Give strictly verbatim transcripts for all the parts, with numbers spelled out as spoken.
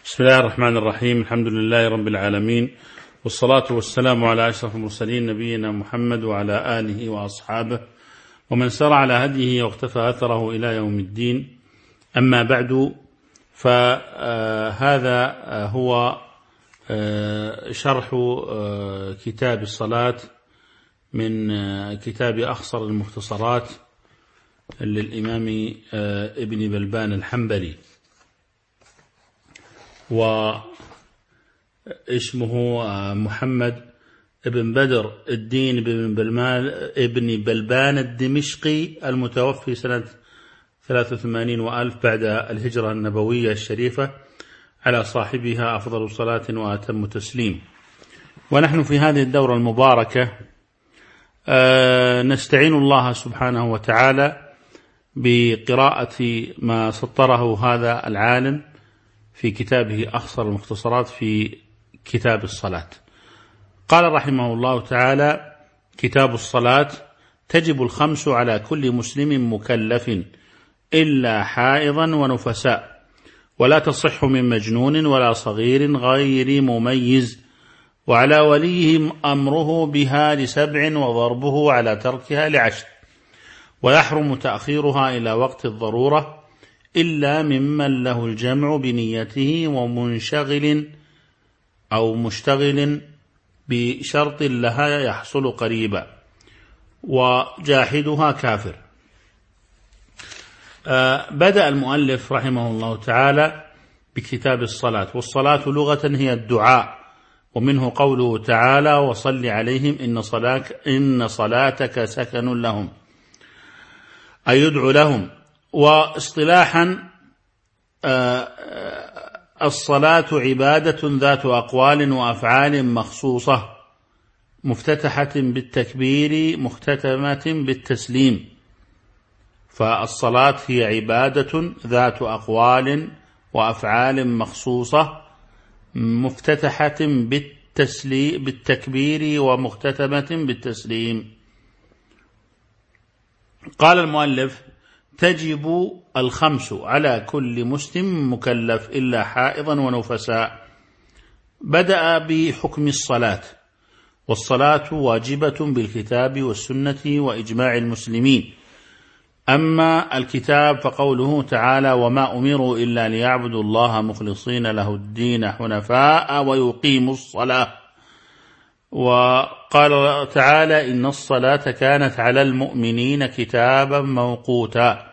بسم الله الرحمن الرحيم. الحمد لله رب العالمين، والصلاة والسلام على أشرف المرسلين نبينا محمد وعلى آله وأصحابه ومن سار على هديه واقتفى أثره إلى يوم الدين. أما بعد، فهذا هو شرح كتاب الصلاة من كتاب أخصر المختصرات للإمام ابن بلبان الحنبلي، واسمه محمد ابن بدر الدين ابن بلبان, ابن بلبان الدمشقي، المتوفي سنة ثلاثة وثمانين وألف بعد الهجرة النبوية الشريفة، على صاحبها أفضل صلاة وأتم تسليم. ونحن في هذه الدورة المباركة نستعين الله سبحانه وتعالى بقراءة ما سطره هذا العالم في كتابه أخصر المختصرات في كتاب الصلاة. قال رحمه الله تعالى: كتاب الصلاة: تجب الخمس على كل مسلم مكلف إلا حائضا ونفساء، ولا تصح من مجنون ولا صغير غير مميز، وعلى وليه أمره بها لسبع وضربه على تركها لعشر، ويحرم تأخيرها إلى وقت الضرورة إلا ممن له الجمع بنيته ومنشغل أو مشتغل بشرط لها يحصل قريبا، وجاحدها كافر. آه بدأ المؤلف رحمه الله تعالى بكتاب الصلاة. والصلاة لغة هي الدعاء، ومنه قوله تعالى: وصل عليهم إن صلاتك, إن صلاتك سكن لهم، أي يدعو لهم. واصطلاحا الصلاة عبادة ذات أقوال وأفعال مخصوصة، مفتتحة بالتكبير مختتمة بالتسليم. فالصلاة هي عبادة ذات أقوال وأفعال مخصوصة، مفتتحة بالتكبير ومختتمة بالتسليم. قال المؤلف: تجب الخمس على كل مسلم مكلف إلا حائضا ونفساء. بدأ بحكم الصلاة، والصلاة واجبة بالكتاب والسنة وإجماع المسلمين. أما الكتاب فقوله تعالى: وما أمروا إلا ليعبدوا الله مخلصين له الدين حنفاء ويقيموا الصلاة. وقال تعالى: إن الصلاة كانت على المؤمنين كتابا موقوتا.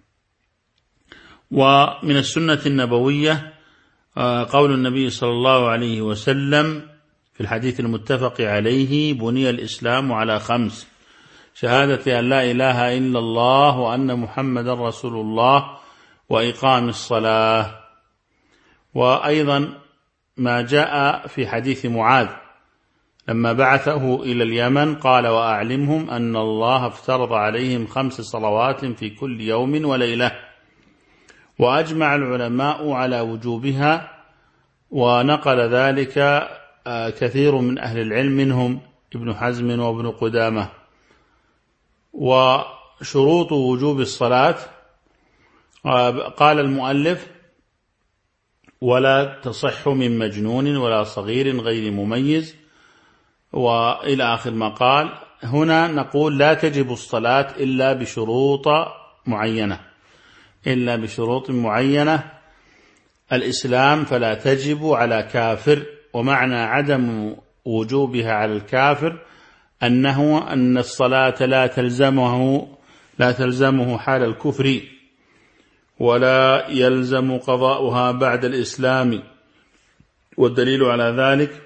ومن السنة النبوية قول النبي صلى الله عليه وسلم في الحديث المتفق عليه: بني الإسلام على خمس: شهادة أن لا إله إلا الله وأن محمد رسول الله، وإقام الصلاة. وأيضا ما جاء في حديث معاذ لما بعثه إلى اليمن قال: وأعلمهم أن الله افترض عليهم خمس صلوات في كل يوم وليلة. وأجمع العلماء على وجوبها، ونقل ذلك كثير من أهل العلم منهم ابن حزم وابن قدامة. وشروط وجوب الصلاة قال المؤلف: ولا تصح من مجنون ولا صغير غير مميز، وإلى آخر ما قال. هنا نقول: لا تجب الصلاة إلا بشروط معينة، إلا بشروط معينة. الإسلام فلا تجب على كافر، ومعنى عدم وجوبها على الكافر أنه أن الصلاة لا تلزمه لا تلزمه حال الكفر، ولا يلزم قضاؤها بعد الإسلام. والدليل على ذلك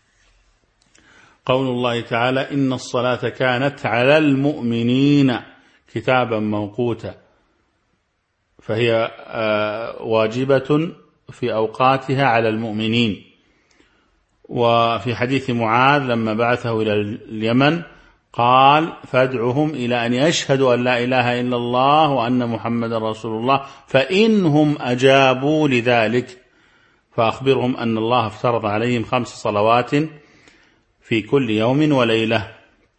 قول الله تعالى: إن الصلاة كانت على المؤمنين كتابا موقوتا. فهي واجبة في أوقاتها على المؤمنين. وفي حديث معاذ لما بعثه إلى اليمن قال: فادعهم إلى أن يشهدوا أن لا إله إلا الله وأن محمد رسول الله، فإنهم أجابوا لذلك فأخبرهم أن الله افترض عليهم خمس صلوات في كل يوم وليلة.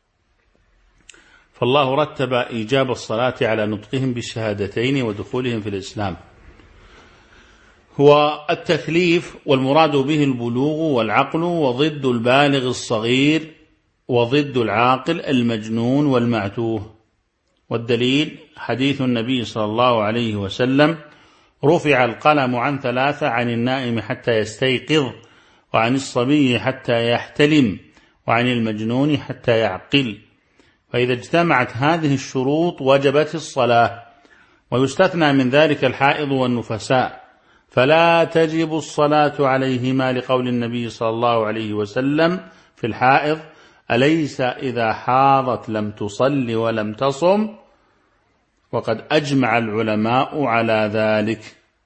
فالله رتب إيجاب الصلاة على نطقهم بالشهادتين ودخولهم في الإسلام. هو التكليف، والمراد به البلوغ والعقل، وضد البالغ الصغير وضد العاقل المجنون والمعتوه. والدليل حديث النبي صلى الله عليه وسلم: رفع القلم عن ثلاثة: عن النائم حتى يستيقظ، وعن الصبي حتى يحتلم، وعن المجنون حتى يعقل. فإذا اجتمعت هذه الشروط وجبت الصلاة. ويستثنى من ذلك الحائض والنفساء، فلا تجب الصلاة عليهما، لقول النبي صلى الله عليه وسلم في الحائض: أليس إذا حاضت لم تصل ولم تصم؟ وقد أجمع العلماء على ذلك.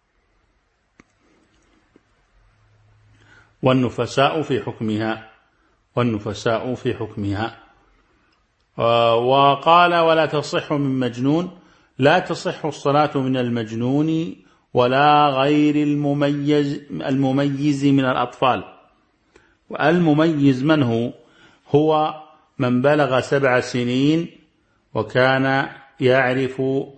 والنفساء في حكمها والنفساء في حكمها وقال: ولا تصح من مجنون. لا تصح الصلاة من المجنون ولا غير المميز المميز من الأطفال. والمميز من هو؟ هو من بلغ سبع سنين وكان يعرف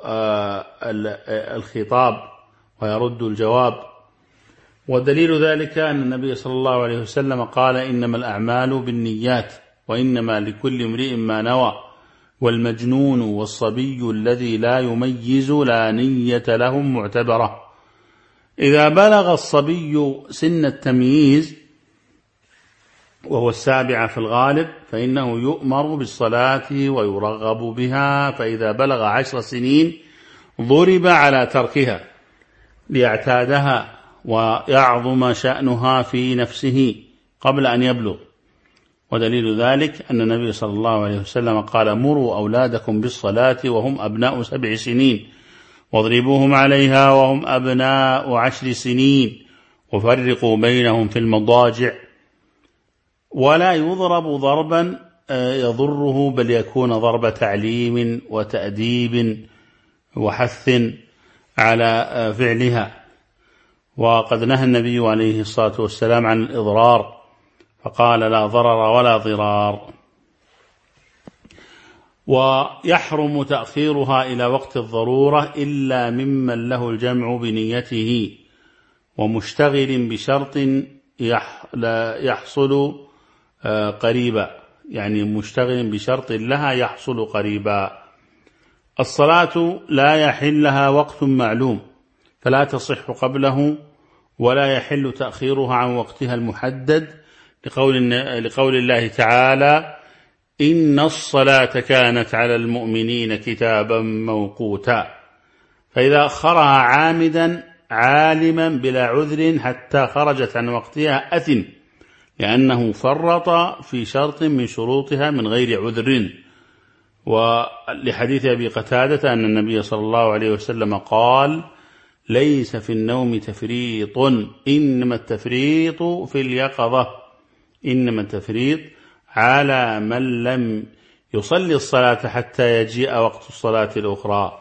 الخطاب ويرد الجواب. ودليل ذلك أن النبي صلى الله عليه وسلم قال: إنما الأعمال بالنيات وإنما لكل امرئ ما نوى. والمجنون والصبي الذي لا يميز لا نية لهم معتبرة. إذا بلغ الصبي سن التمييز وهو السابع في الغالب فإنه يؤمر بالصلاة ويرغب بها، فإذا بلغ عشر سنين ضرب على تركها ليعتادها ويعظم شأنها في نفسه قبل أن يبلغ. ودليل ذلك أن النبي صلى الله عليه وسلم قال: مروا أولادكم بالصلاة وهم أبناء سبع سنين، واضربوهم عليها وهم أبناء عشر سنين، وفرقوا بينهم في المضاجع. ولا يضرب ضربا يضره، بل يكون ضرب تعليم وتأديب وحث على فعلها. وقد نهى النبي عليه الصلاة والسلام عن الإضرار، فقال: لا ضرر ولا ضرار. ويحرم تأخيرها إلى وقت الضرورة إلا ممن له الجمع بنيته، ومشتغل بشرط يحصل قريبا، يعني مشتغل بشرط لها يحصل قريبا. الصلاة لا يحل لها وقت معلوم، فلا تصح قبله، ولا يحل تأخيرها عن وقتها المحدد، لقول, لقول الله تعالى: إن الصلاة كانت على المؤمنين كتابا موقوتا. فإذا أخرها عامدا عالما بلا عذر حتى خرجت عن وقتها أثم، لأنه فرط في شرط من شروطها من غير عذر. ولحديث أبي قتادة أن النبي صلى الله عليه وسلم قال: ليس في النوم تفريط، إنما التفريط في اليقظة، إنما التفريط على من لم يصلي الصلاة حتى يجيء وقت الصلاة الأخرى.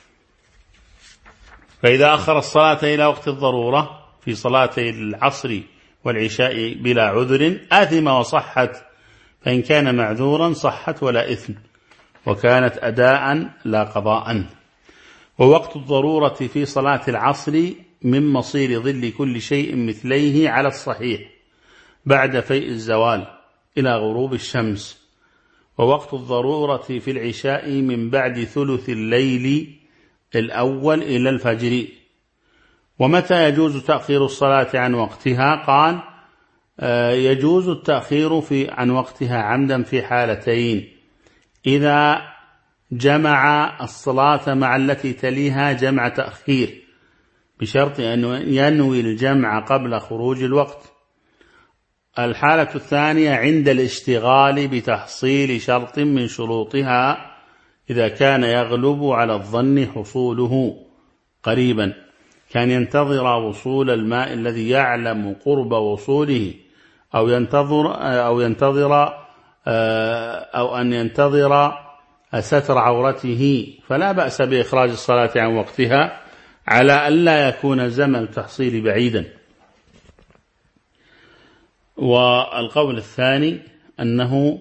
فإذا أخر الصلاة إلى وقت الضرورة في صلاتي العصر والعشاء بلا عذر آثم وصحت، فإن كان معذورا صحت ولا إثم، وكانت أداء لا قضاء. ووقت الضرورة في صلاة العصر من مصير ظل كل شيء مثليه على الصحيح بعد فيء الزوال إلى غروب الشمس. ووقت الضرورة في العشاء من بعد ثلث الليل الأول إلى الفجر. ومتى يجوز تأخير الصلاة عن وقتها؟ قال: يجوز التأخير في عن وقتها عمدا في حالتين: إذا جمع الصلاة مع التي تليها جمع تأخير بشرط أن ينوي الجمع قبل خروج الوقت. الحالة الثانية عند الاشتغال بتحصيل شرط من شروطها، إذا كان يغلب على الظن حصوله قريبا، كان ينتظر وصول الماء الذي يعلم قرب وصوله، أو ينتظر أو ينتظر أو أن ينتظر ستر عورته، فلا بأس بإخراج الصلاة عن وقتها على ألا يكون زمن التحصيل بعيدا. والقول الثاني أنه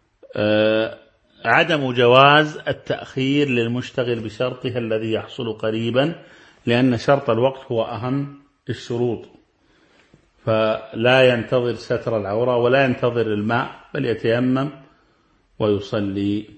عدم جواز التأخير للمشتغل بشرطها الذي يحصل قريبا، لأن شرط الوقت هو أهم الشروط، فلا ينتظر ستر العورة ولا ينتظر الماء، بل يتيمم ويصلي.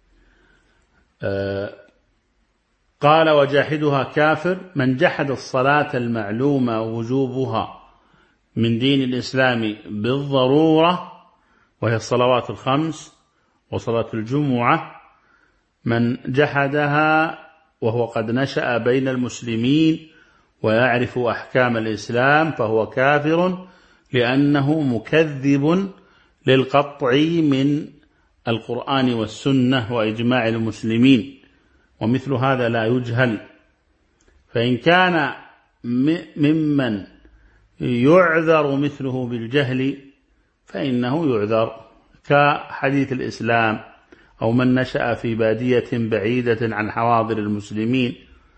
آه قال وجاحدها كافر من جحد الصلاة المعلومة وجوبها من دين الإسلام بالضرورة، وهي الصلوات الخمس وصلاة الجمعة، من جحدها وهو قد نشأ بين المسلمين ويعرف أحكام الإسلام فهو كافر، لأنه مكذب للقطع من القرآن والسنة وإجماع المسلمين، ومثل هذا لا يجهل. فإن كان ممن يعذر مثله بالجهل فإنه يعذر، كحديث الإسلام، أو من نشأ في بادية بعيدة عن حواضر المسلمين.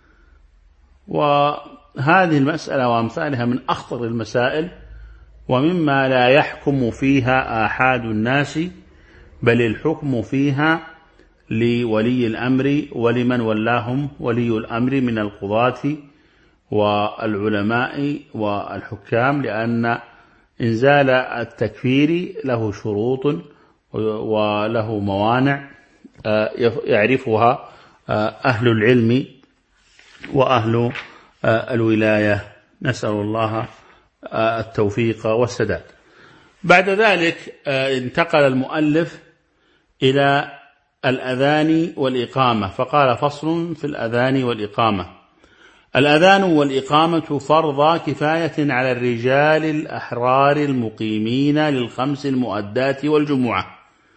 وهذه المسألة وأمثالها من أخطر المسائل، ومما لا يحكم فيها آحاد الناس، بل الحكم فيها لولي الأمر ولمن ولاهم ولي الأمر من القضاة والعلماء والحكام، لأن إنزال التكفير له شروط وله موانع يعرفها أهل العلم وأهل الولاية، نسأل الله التوفيق والسداد. بعد ذلك انتقل المؤلف إلى الأذان والإقامة، فقال فصل في الأذان والإقامة. الأذان والإقامة فرض كفاية على الرجال الأحرار المقيمين للخمس المؤدات والجمعة.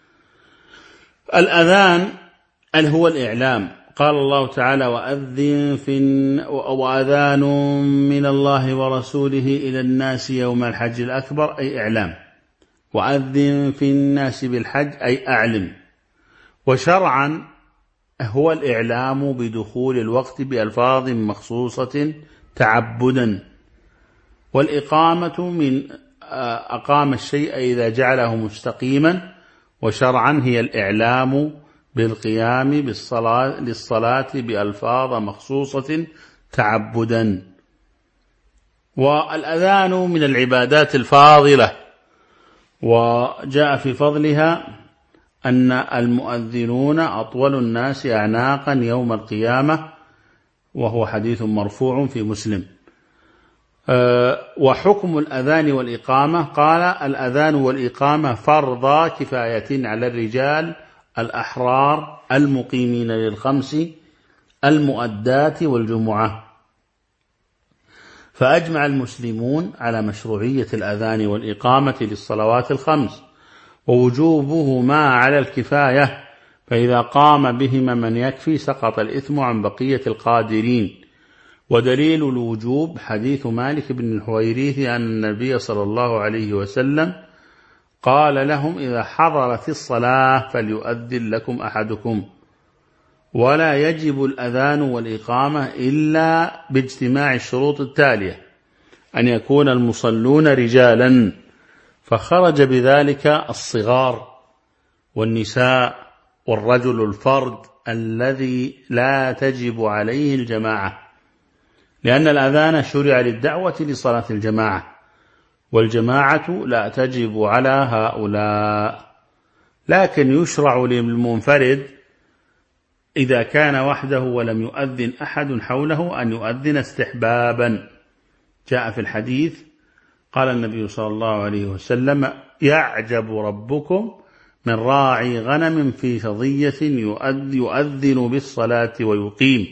الأذان هو الإعلام، قال الله تعالى وأذن في وأذان من الله ورسوله إلى الناس يوم الحج الأكبر، أي إعلام، وأذن في الناس بالحج أي أعلم. وشرعا هو الإعلام بدخول الوقت بألفاظ مخصوصة تعبدا، والإقامة من أقام الشيء إذا جعله مستقيما، وشرعا هي الإعلام بالقيام بالصلاة للصلاة بألفاظ مخصوصة تعبدا. والأذان من العبادات الفاضلة، وجاء في فضلها أن المؤذنون أطول الناس أعناقا يوم القيامة، وهو حديث مرفوع في مسلم. أه وحكم الأذان والإقامة، قال الأذان والإقامة فرض كفاية على الرجال الأحرار المقيمين للخمس المؤدات والجمعة. فأجمع المسلمون على مشروعية الأذان والإقامة للصلوات الخمس، ووجوبهما على الكفاية، فإذا قام بهما من يكفي سقط الإثم عن بقية القادرين. ودليل الوجوب حديث مالك بن الحويريث أن النبي صلى الله عليه وسلم قال لهم إذا حضرت الصلاة فليؤذن لكم أحدكم، ولا يجب الأذان والإقامة إلا باجتماع الشروط التالية: أن يكون المصلون رجالا، فخرج بذلك الصغار والنساء والرجل الفرد الذي لا تجب عليه الجماعة، لأن الأذان شرع للدعوة لصلاة الجماعة، والجماعة لا تجب على هؤلاء، لكن يشرع للمنفرد إذا كان وحده ولم يؤذن أحد حوله أن يؤذن استحبابا. جاء في الحديث قال النبي صلى الله عليه وسلم يعجب ربكم من راعي غنم في فضية يؤذن بالصلاة ويقيم.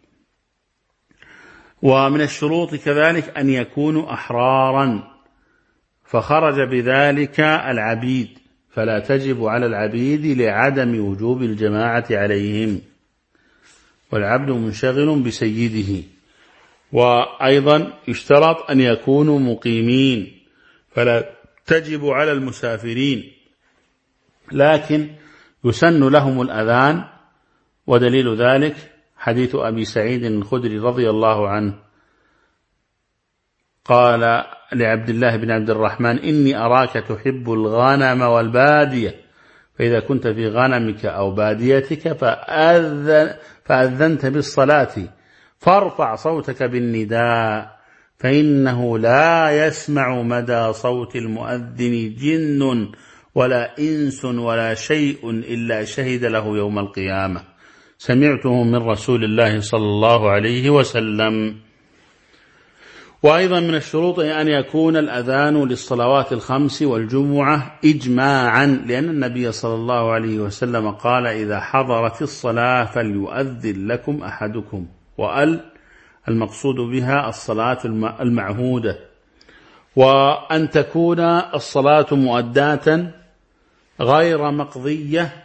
ومن الشروط كذلك أن يكونوا أحرارا، فخرج بذلك العبيد، فلا تجب على العبيد لعدم وجوب الجماعة عليهم، والعبد منشغل بسيده. وأيضا يشترط أن يكونوا مقيمين، فلا تجب على المسافرين، لكن يسن لهم الأذان. ودليل ذلك حديث أبي سعيد الخدري رضي الله عنه قال لعبد الله بن عبد الرحمن إني أراك تحب الغنم والبادية، فإذا كنت في غنمك أو باديتك فأذن فأذنت بالصلاة فارفع صوتك بالنداء، فإنه لا يسمع مدى صوت المؤذن جن ولا إنس ولا شيء إلا شهد له يوم القيامة. سمعته من رسول الله صلى الله عليه وسلم. وأيضا من الشروط أن يكون الأذان للصلوات الخمس والجمعة إجماعا، لأن النبي صلى الله عليه وسلم قال: إذا حضرت الصلاة فليؤذن لكم أحدكم. وأل المقصود بها الصلاة المعهودة، وأن تكون الصلاة مؤداة غير مقضية.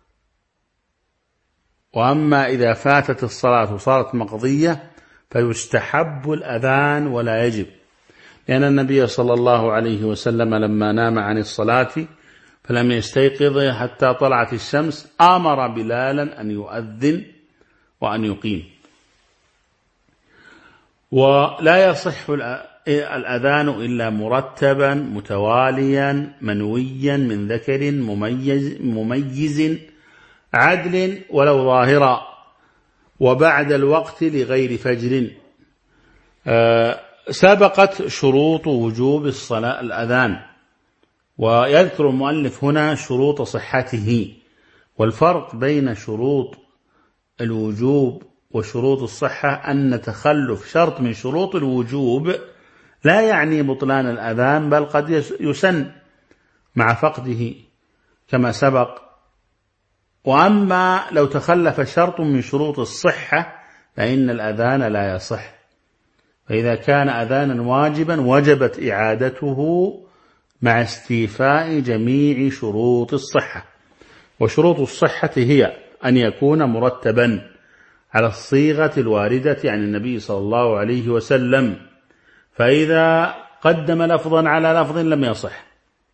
وأما إذا فاتت الصلاة وصارت مقضية فيستحب الأذان ولا يجب، لأن النبي صلى الله عليه وسلم لما نام عن الصلاة فلم يستيقظ حتى طلعت الشمس أمر بلالا أن يؤذن وأن يقيم. ولا يصح الأذان إلا مرتبا متواليا منويا من ذكر مميز, مميز عدل ولو ظاهرا، وبعد الوقت لغير فجر. أه سبقت شروط وجوب الصلاة الأذان، ويذكر المؤلف هنا شروط صحته. والفرق بين شروط الوجوب وشروط الصحة أن تخلف شرط من شروط الوجوب لا يعني بطلان الأذان، بل قد يسن مع فقده كما سبق. وأما لو تخلف شرط من شروط الصحة فإن الأذان لا يصح. فإذا كان أذانا واجبا وجبت إعادته مع استيفاء جميع شروط الصحة. وشروط الصحة هي أن يكون مرتبا على الصيغة الواردة عن النبي صلى الله عليه وسلم، فإذا قدم لفظا على لفظ لم يصح،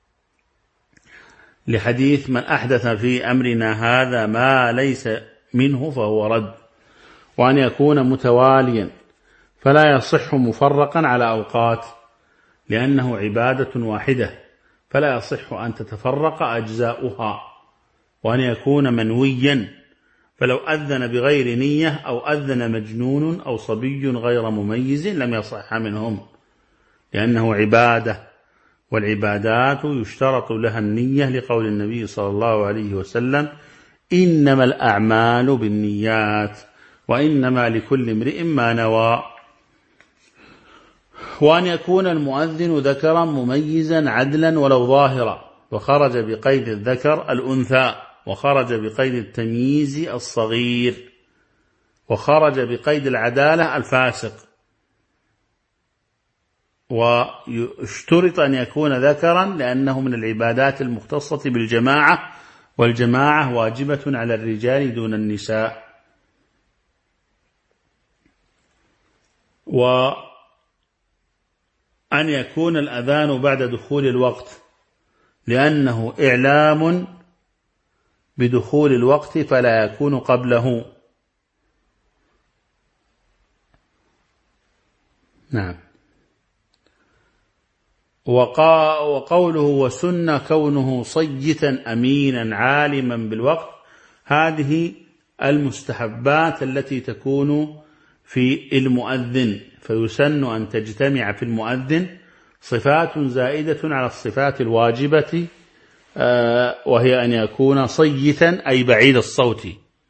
لحديث: من أحدث في أمرنا هذا ما ليس منه فهو رد. وأن يكون متواليا، فلا يصح مفرقا على أوقات، لأنه عبادة واحدة فلا يصح أن تتفرق أجزاؤها. وأن يكون منويا، فلو أذن بغير نية أو أذن مجنون أو صبي غير مميز لم يصح منهم، لأنه عبادة، والعبادات يشترط لها النية، لقول النبي صلى الله عليه وسلم: إنما الأعمال بالنيات وإنما لكل امرئ ما نوى. وأن يكون المؤذن ذكرا مميزا عدلا ولو ظاهرا، وخرج بقيد الذكر الأنثى، وخرج بقيد التمييز الصغير، وخرج بقيد العدالة الفاسق. ويشترط أن يكون ذكرا لأنه من العبادات المختصة بالجماعة، والجماعة واجبة على الرجال دون النساء. وأن يكون الأذان بعد دخول الوقت، لأنه إعلام بدخول الوقت فلا يكون قبله. نعم. وقوله: وسن كونه صيتا أمينا عالما بالوقت، هذه المستحبات التي تكون في المؤذن، فيسن أن تجتمع في المؤذن صفات زائدة على الصفات الواجبة، وهي أن يكون صيتا أي بعيد الصوت،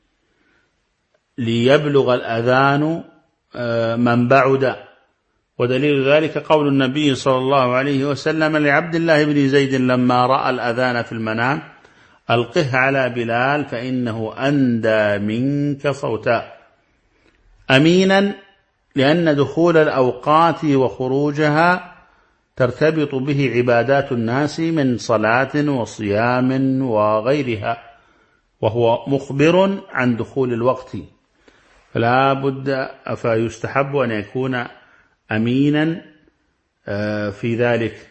ليبلغ الأذان من بعد. ودليل ذلك قول النبي صلى الله عليه وسلم لعبد الله بن زيد لما رأى الأذان في المنام: ألقه على بلال فإنه أندى منك صوتا. أمينا لأن دخول الأوقات وخروجها ترتبط به عبادات الناس من صلاة وصيام وغيرها، وهو مخبر عن دخول الوقت، فلا بد فيستحب أن يكون أمينا في ذلك.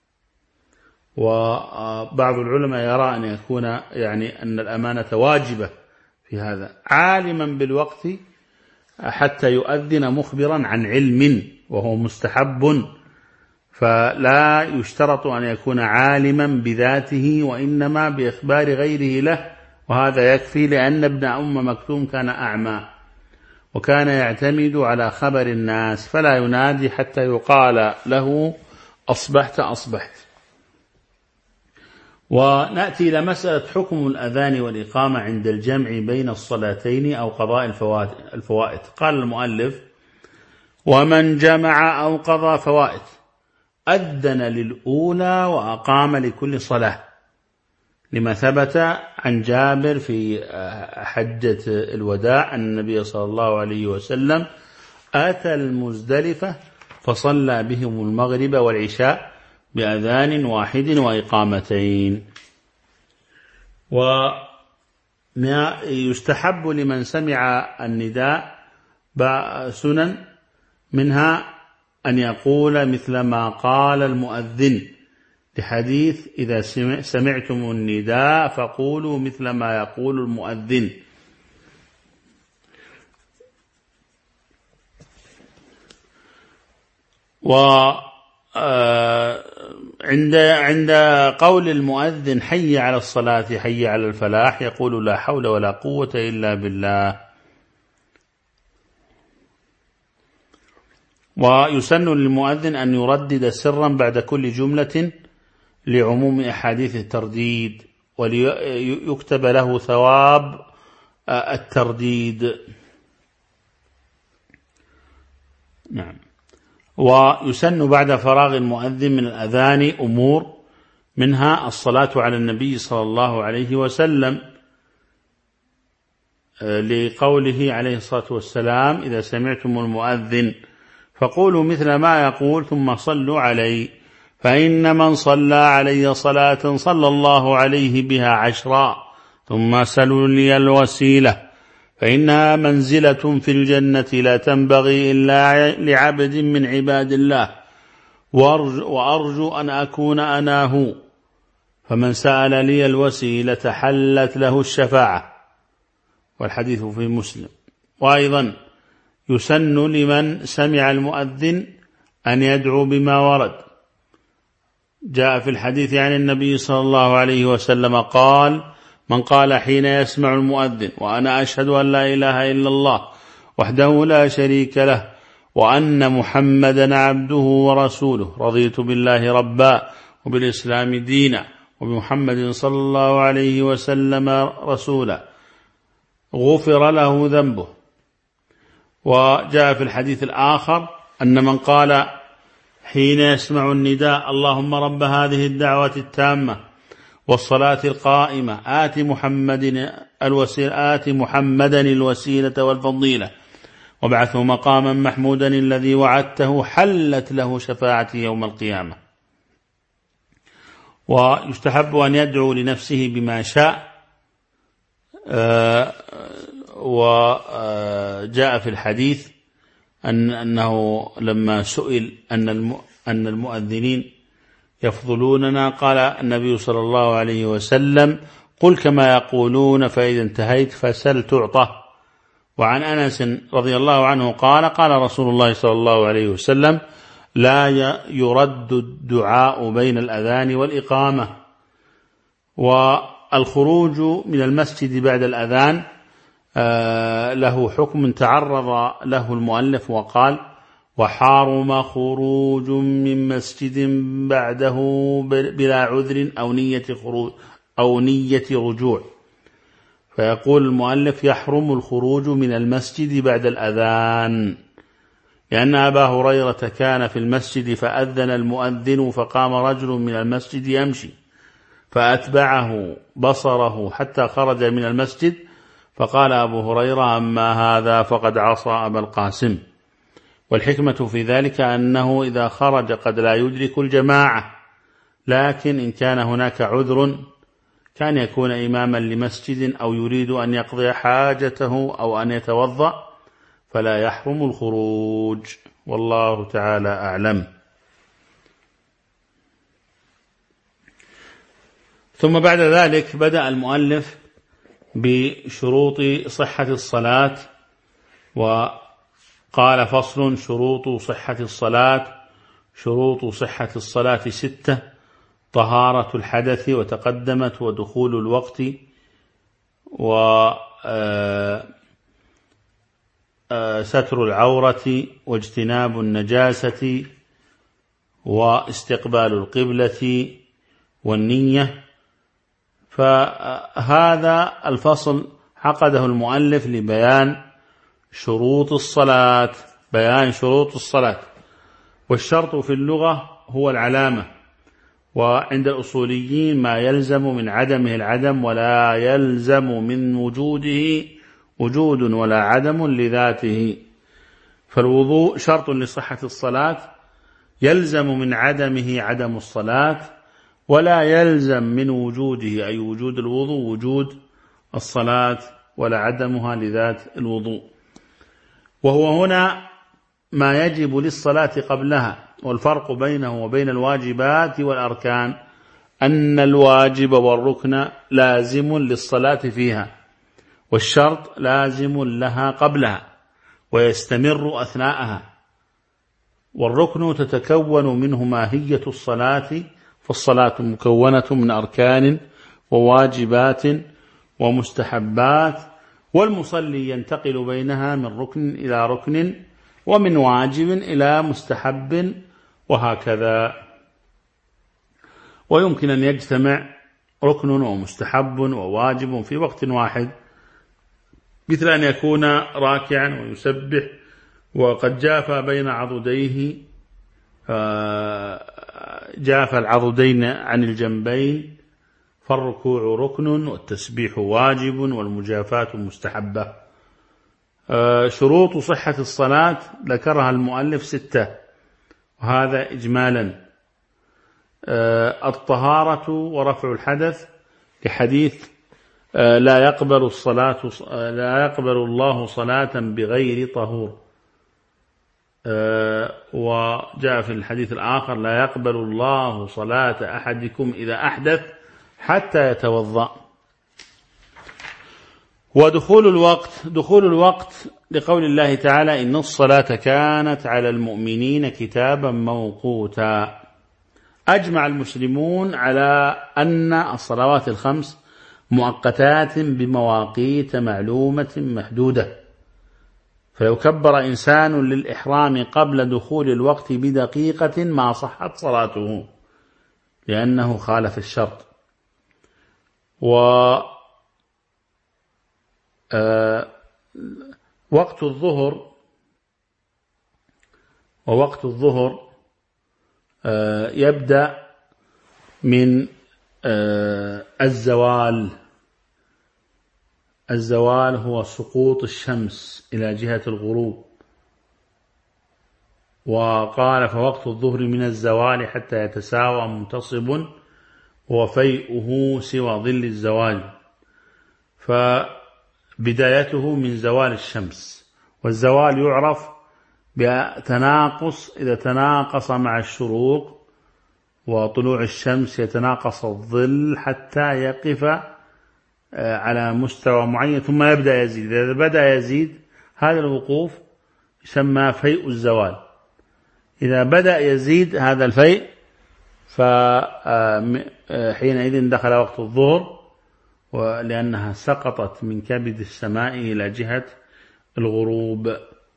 وبعض العلماء يرى أن يكون يعني أن الأمانة واجبة في هذا. عالما بالوقت حتى يؤذن مخبرا عن علم، وهو مستحب، فلا يشترط أن يكون عالما بذاته، وإنما بإخبار غيره له، وهذا يكفي، لأن ابن أم مكتوم كان أعمى. وكان يعتمد على خبر الناس فلا ينادي حتى يقال له أصبحت أصبحت. ونأتي إلى مسألة حكم الأذان والإقامة عند الجمع بين الصلاتين أو قضاء الفوائد. قال المؤلف: ومن جمع أو قضى فوائد أذن للأولى وأقام لكل صلاة، لما ثبت عن جابر في حجة الوداع أن النبي صلى الله عليه وسلم أتى المزدلفة فصلى بهم المغرب والعشاء بأذان واحد وإقامتين. ويستحب لمن سمع النداء سنن، منها أن يقول مثل ما قال المؤذن، لحديث إذا سمعتم النداء فقولوا مثل ما يقول المؤذن. وعند عند قول المؤذن حي على الصلاة حي على الفلاح يقول لا حول ولا قوة إلا بالله. ويسن للمؤذن أن يردد سرا بعد كل جملة لعموم أحاديث الترديد، وليكتب له ثواب الترديد. نعم. ويسن بعد فراغ المؤذن من الأذان أمور، منها الصلاة على النبي صلى الله عليه وسلم، لقوله عليه الصلاة والسلام: إذا سمعتم المؤذن فقولوا مثل ما يقول ثم صلوا عليه، فإن من صلى علي صلاة صلى الله عليه بها عشرا، ثم سلوا لي الوسيلة فإنها منزلة في الجنة لا تنبغي إلا لعبد من عباد الله، وأرجو أن أكون أنا هو، فمن سأل لي الوسيلة حلت له الشفاعة. والحديث في مسلم. وأيضا يسن لمن سمع المؤذن أن يدعو بما ورد. جاء في الحديث عن النبي صلى الله عليه وسلم قال: من قال حين يسمع المؤذن وأنا أشهد أن لا إله إلا الله وحده لا شريك له وأن محمدا عبده ورسوله، رضيت بالله ربا وبالإسلام دينا وبمحمد صلى الله عليه وسلم رسولا، غفر له ذنبه. وجاء في الحديث الآخر أن من قال حين يسمع النداء: اللهم رب هذه الدعوة التامة والصلاة القائمة آت محمد الوسيلة آت محمدا الوسيلة والفضيلة وابعثه مقاما محمودا الذي وعدته، حلت له شفاعتي يوم القيامة. ويستحب أن يدعو لنفسه بما شاء. وجاء في الحديث أن أنه لما سئل أن أن المؤذنين يفضلوننا، قال النبي صلى الله عليه وسلم: قل كما يقولون فإذا انتهيت فسل تعطى. وعن أنس رضي الله عنه قال: قال رسول الله صلى الله عليه وسلم: لا يرد الدعاء بين الأذان والإقامة. والخروج من المسجد بعد الأذان له حكم تعرض له المؤلف وقال: وحرم خروج من مسجد بعده بلا عذر أو نية خروج أو نية رجوع. فيقول المؤلف: يحرم الخروج من المسجد بعد الأذان، لأن أبا هريرة كان في المسجد فأذن المؤذن فقام رجل من المسجد يمشي فأتبعه بصره حتى خرج من المسجد، فقال أبو هريرة: أما هذا فقد عصى أبا القاسم. والحكمة في ذلك أنه إذا خرج قد لا يدرك الجماعة، لكن إن كان هناك عذر كان يكون إماما لمسجد أو يريد أن يقضي حاجته أو أن يتوضأ فلا يحرم الخروج، والله تعالى أعلم. ثم بعد ذلك بدأ المؤلف بشروط صحة الصلاة، وقال: فصل: شروط صحة الصلاة. شروط صحة الصلاة ستة: طهارة الحدث وتقدمت، ودخول الوقت، ستر العورة واجتناب النجاسة واستقبال القبلة والنية. فهذا الفصل عقده المؤلف لبيان شروط الصلاة، بيان شروط الصلاة. والشرط في اللغة هو العلامة، وعند الأصوليين ما يلزم من عدمه العدم ولا يلزم من وجوده وجود ولا عدم لذاته. فالوضوء شرط لصحة الصلاة، يلزم من عدمه عدم الصلاة، ولا يلزم من وجوده أي وجود الوضوء وجود الصلاة ولا عدمها لذات الوضوء. وهو هنا ما يجب للصلاة قبلها. والفرق بينه وبين الواجبات والأركان أن الواجب والركن لازم للصلاة فيها، والشرط لازم لها قبلها ويستمر أثناءها. والركن تتكون منه ماهية الصلاة، فالصلاة مكونة من أركان وواجبات ومستحبات، والمصلي ينتقل بينها من ركن إلى ركن ومن واجب إلى مستحب وهكذا. ويمكن أن يجتمع ركن ومستحب وواجب في وقت واحد، مثل أن يكون راكعا ويسبح وقد جاف بين عضديه، جاف العضدين عن الجنبين، فالركوع ركن والتسبيح واجب والمجافات مستحبة. شروط صحة الصلاة ذكرها المؤلف ستة، وهذا إجمالا: الطهارة ورفع الحدث، لحديث لا يقبل الصلاة لا يقبل الله صلاة بغير طهور. وجاء في الحديث الآخر: لا يقبل الله صلاة أحدكم إذا أحدث حتى يتوضأ. ودخول الوقت، دخول الوقت لقول الله تعالى: إن الصلاة كانت على المؤمنين كتابا موقوتا. أجمع المسلمون على أن الصلوات الخمس مؤقتات بمواقيت معلومة محدودة، فلو كبر إنسان للإحرام قبل دخول الوقت بدقيقة ما صحت صلاته لأنه خالف الشرط. و وقت الظهر ووقت الظهر يبدأ من الزوال. الزوال هو سقوط الشمس إلى جهة الغروب. وقال: فوقت الظهر من الزوال حتى يتساوى منتصب وفيئه سوى ظل الزوال. فبدايته من زوال الشمس، والزوال يعرف بتناقص، إذا تناقص مع الشروق وطلوع الشمس يتناقص الظل حتى يقف على مستوى معين ثم يبدأ يزيد. إذا بدأ يزيد هذا الوقوف يسمى فيء الزوال. إذا بدأ يزيد هذا الفيء فحينئذ دخل وقت الظهر، ولأنها سقطت من كبد السماء إلى جهة الغروب.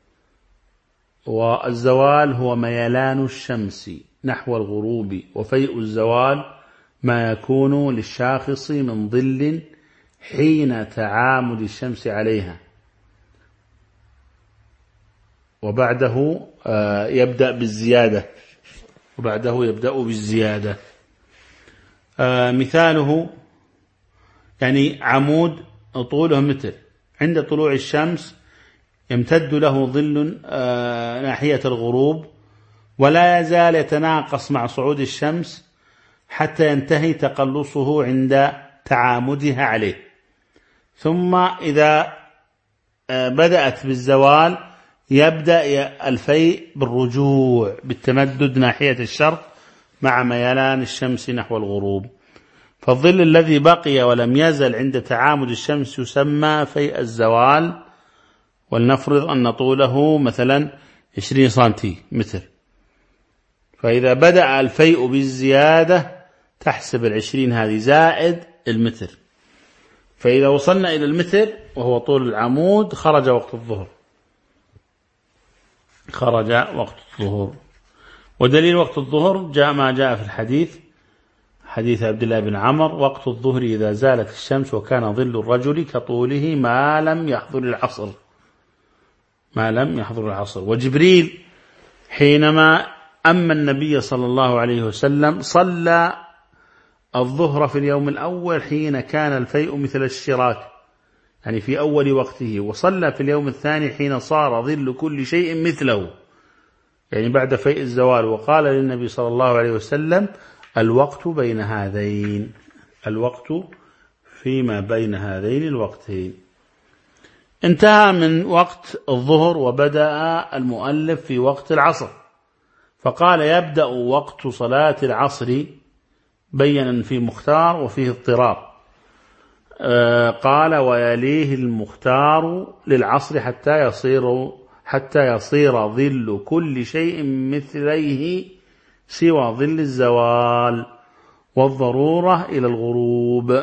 والزوال هو ميلان الشمس نحو الغروب، وفيء الزوال ما يكون للشاخص من ظل حين تعامد الشمس عليها. وبعده يبدأ بالزيادة وبعده يبدأ بالزيادة. مثاله يعني عمود طوله متر، عند طلوع الشمس يمتد له ظل ناحية الغروب، ولا يزال يتناقص مع صعود الشمس حتى ينتهي تقلصه عند تعامدها عليه. ثم إذا بدأت بالزوال يبدأ الفيء بالرجوع بالتمدد ناحية الشرق مع ميلان الشمس نحو الغروب. فالظل الذي بقي ولم يزل عند تعامد الشمس يسمى فيء الزوال. ولنفرض أن طوله مثلا عشرين سنتيمتر، فإذا بدأ الفيء بالزيادة تحسب العشرين هذه زائد المتر، فإذا وصلنا إلى المتر وهو طول العمود خرج وقت الظهر. خرج وقت الظهر. ودليل وقت الظهر جاء ما جاء في الحديث، حديث عبد الله بن عمر: وقت الظهر إذا زالت الشمس وكان ظل الرجل كطوله ما لم يحضر العصر، ما لم يحضر العصر. وجبريل حينما أما النبي صلى الله عليه وسلم صلى الظهر في اليوم الأول حين كان الفيء مثل الشراك، يعني في أول وقته، وصلى في اليوم الثاني حين صار ظل كل شيء مثله، يعني بعد فيء الزوال. وقال للنبي صلى الله عليه وسلم: الوقت بين هذين، الوقت فيما بين هذين الوقتين. انتهى من وقت الظهر وبدأ المؤلف في وقت العصر، فقال: يبدأ وقت صلاة العصر بينا في مختار وفيه اضطرار. آه قال: ويليه المختار للعصر حتى يصير حتى يصير ظل كل شيء مثليه سوى ظل الزوال والضرورة إلى الغروب.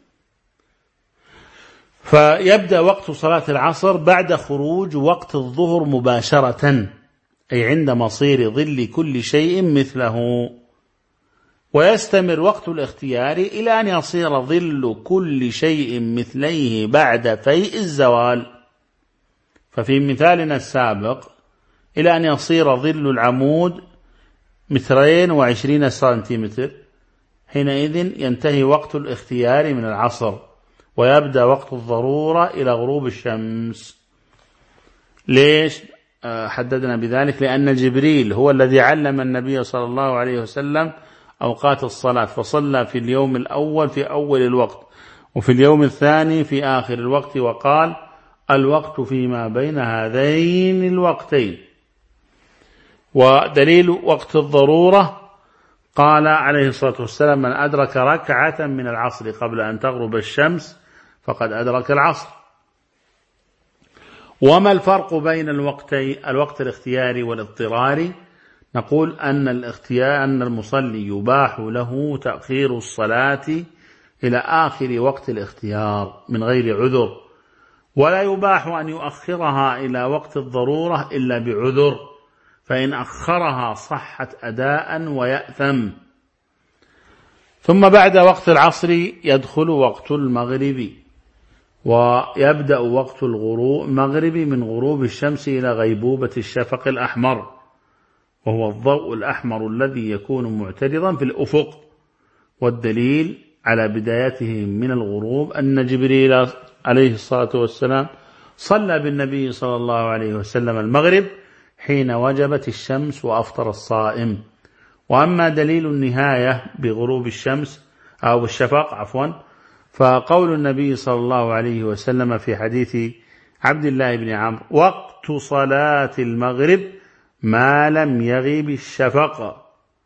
فيبدأ وقت صلاة العصر بعد خروج وقت الظهر مباشرة، أي عند مصير ظل كل شيء مثله، ويستمر وقت الاختيار إلى أن يصير ظل كل شيء مثليه بعد فيء الزوال. ففي مثالنا السابق إلى أن يصير ظل العمود مترين وعشرين سنتيمتر، حينئذ ينتهي وقت الاختيار من العصر، ويبدأ وقت الضرورة إلى غروب الشمس. ليش حددنا بذلك؟ لأن جبريل هو الذي علم النبي صلى الله عليه وسلم أوقات الصلاة، فصلى في اليوم الأول في أول الوقت، وفي اليوم الثاني في آخر الوقت، وقال: الوقت فيما بين هذين الوقتين. ودليل وقت الضرورة قال عليه الصلاة والسلام: من أدرك ركعة من العصر قبل أن تغرب الشمس فقد أدرك العصر. وما الفرق بين الوقتين، الوقت الاختياري والاضطراري؟ نقول أن الاختيار أن المصلي يباح له تأخير الصلاة إلى آخر وقت الاختيار من غير عذر، ولا يباح أن يؤخرها إلى وقت الضرورة إلا بعذر، فإن أخرها صحت أداء ويأثم. ثم بعد وقت العصر يدخل وقت المغرب، ويبدأ وقت الغروب المغرب من غروب الشمس إلى غيبوبة الشفق الأحمر، وهو الضوء الأحمر الذي يكون معترضا في الأفق. والدليل على بدايته من الغروب أن جبريل عليه الصلاة والسلام صلى بالنبي صلى الله عليه وسلم المغرب حين وجبت الشمس وأفطر الصائم. وأما دليل النهاية بغروب الشمس أو الشفق عفوا فقول النبي صلى الله عليه وسلم في حديث عبد الله بن عمرو: وقت صلاة المغرب ما لم يغب الشفق.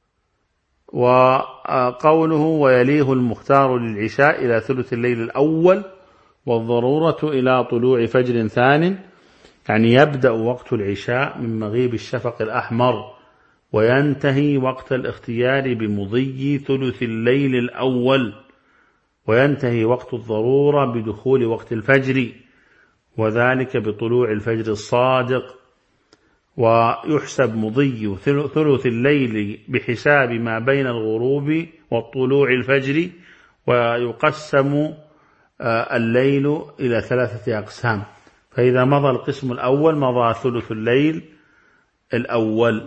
وقوله: ويليه المختار للعشاء إلى ثلث الليل الأول والضرورة إلى طلوع فجر ثان، يعني يبدأ وقت العشاء من مغيب الشفق الأحمر، وينتهي وقت الاختيار بمضي ثلث الليل الأول، وينتهي وقت الضرورة بدخول وقت الفجر، وذلك بطلوع الفجر الصادق. ويحسب مضي ثلث الليل بحساب ما بين الغروب والطلوع الفجر، ويقسم الليل إلى ثلاثة أقسام، فإذا مضى القسم الأول مضى ثلث الليل الأول.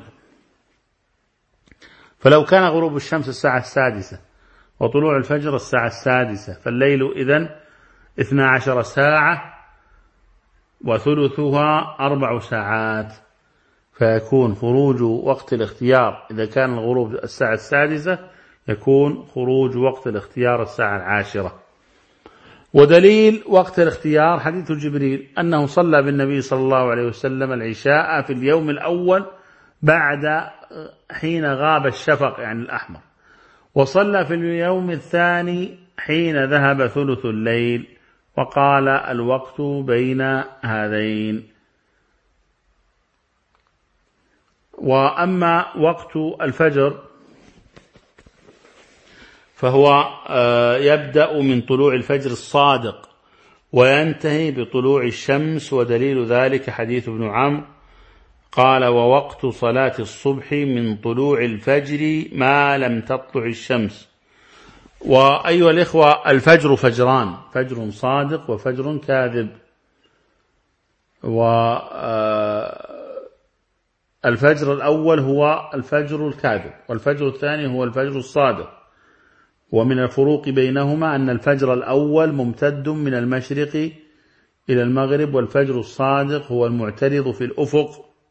فلو كان غروب الشمس الساعة السادسة وطلوع الفجر الساعة السادسة، فالليل إذن اثنا عشر ساعة وثلثها أربع ساعات، فيكون خروج وقت الاختيار إذا كان الغروب الساعة السادسة يكون خروج وقت الاختيار الساعة العاشرة. ودليل وقت الاختيار حديث جبريل أنه صلى بالنبي صلى الله عليه وسلم العشاء في اليوم الأول بعد حين غاب الشفق يعني الأحمر، وصلى في اليوم الثاني حين ذهب ثلث الليل، وقال: الوقت بين هذين. وأما وقت الفجر فهو يبدأ من طلوع الفجر الصادق وينتهي بطلوع الشمس، ودليل ذلك حديث ابن عمرو قال ووقت صلاة الصبح من طلوع الفجر ما لم تطلع الشمس. وأيها الإخوة الفجر فجران، فجر صادق وفجر كاذب. والفجر الأول هو الفجر الكاذب، والفجر الثاني هو الفجر الصادق. ومن الفروق بينهما أن الفجر الأول ممتد من المشرق إلى المغرب، والفجر الصادق هو المعترض في الأفق.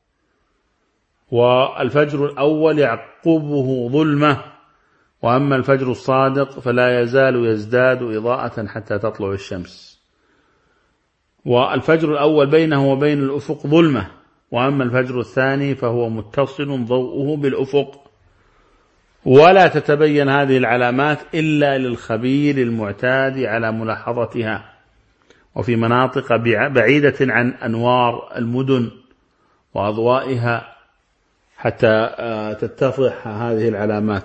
والفجر الأول يعقبه ظلمة، وأما الفجر الصادق فلا يزال يزداد إضاءة حتى تطلع الشمس. والفجر الأول بينه وبين الأفق ظلمة، وأما الفجر الثاني فهو متصل ضوءه بالأفق. ولا تتبين هذه العلامات إلا للخبير المعتاد على ملاحظتها، وفي مناطق بعيدة عن أنوار المدن وأضوائها حتى تتضح هذه العلامات.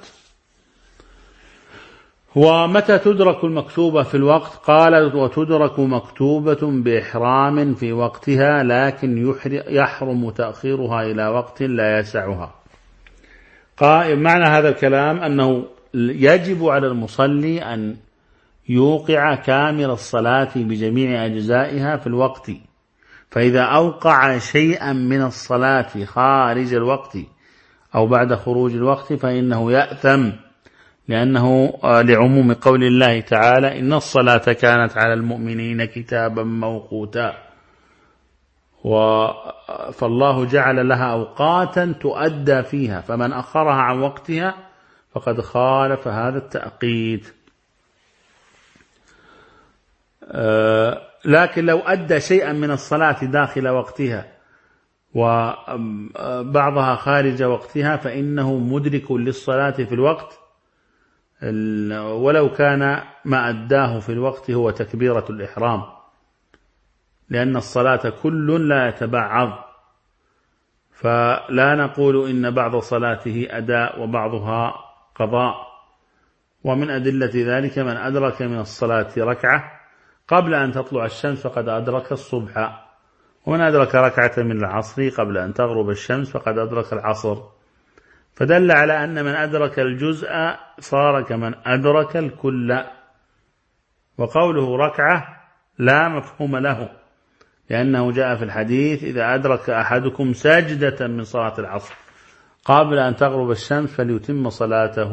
ومتى تدرك المكتوبة في الوقت؟ قال وتدرك مكتوبة بإحرام في وقتها، لكن يحرم تأخيرها إلى وقت لا يسعها. قال معنى هذا الكلام أنه يجب على المصلي أن يوقع كامل الصلاة بجميع أجزائها في الوقت، فإذا أوقع شيئا من الصلاة خارج الوقت أو بعد خروج الوقت فإنه يأثم، لأنه لعموم قول الله تعالى إن الصلاة كانت على المؤمنين كتابا موقوتا. فالله جعل لها أوقاتا تؤدى فيها، فمن أخرها عن وقتها فقد خالف هذا التأقيت. لكن لو أدى شيئا من الصلاة داخل وقتها وبعضها خارج وقتها فإنه مدرك للصلاة في الوقت، ولو كان ما أداه في الوقت هو تكبيرة الإحرام، لأن الصلاة كل لا يتبعض، فلا نقول إن بعض صلاته أداء وبعضها قضاء. ومن أدلة ذلك من أدرك من الصلاة ركعة قبل أن تطلع الشمس فقد أدرك الصبح، ومن أدرك ركعة من العصر قبل أن تغرب الشمس فقد أدرك العصر، فدل على أن من أدرك الجزء صار كمن أدرك الكل. وقوله ركعة لا مفهوم له، لأنه جاء في الحديث إذا أدرك أحدكم ساجدة من صلاة العصر قبل أن تغرب الشمس فليتم صلاته.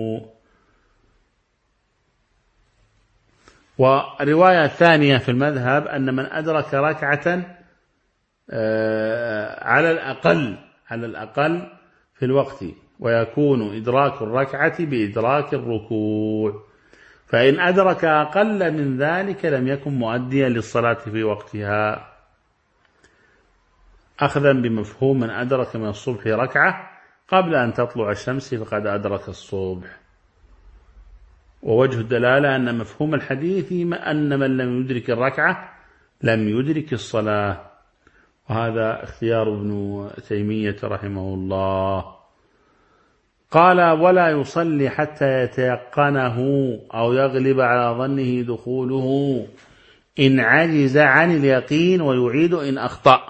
ورواية ثانية في المذهب أن من أدرك ركعة على الأقل على الأقل في الوقت، ويكون إدراك الركعة بإدراك الركوع، فإن أدرك أقل من ذلك لم يكن مؤديا للصلاة في وقتها، أخذا بمفهوم من أدرك من الصبح ركعة قبل أن تطلع الشمس فقد أدرك الصبح. ووجه الدلالة أن مفهوم الحديث أن من لم يدرك الركعة لم يدرك الصلاة، وهذا اختيار ابن تيمية رحمه الله. قال ولا يصلي حتى يتيقنه أو يغلب على ظنه دخوله إن عجز عن اليقين، ويعيد إن أخطأ.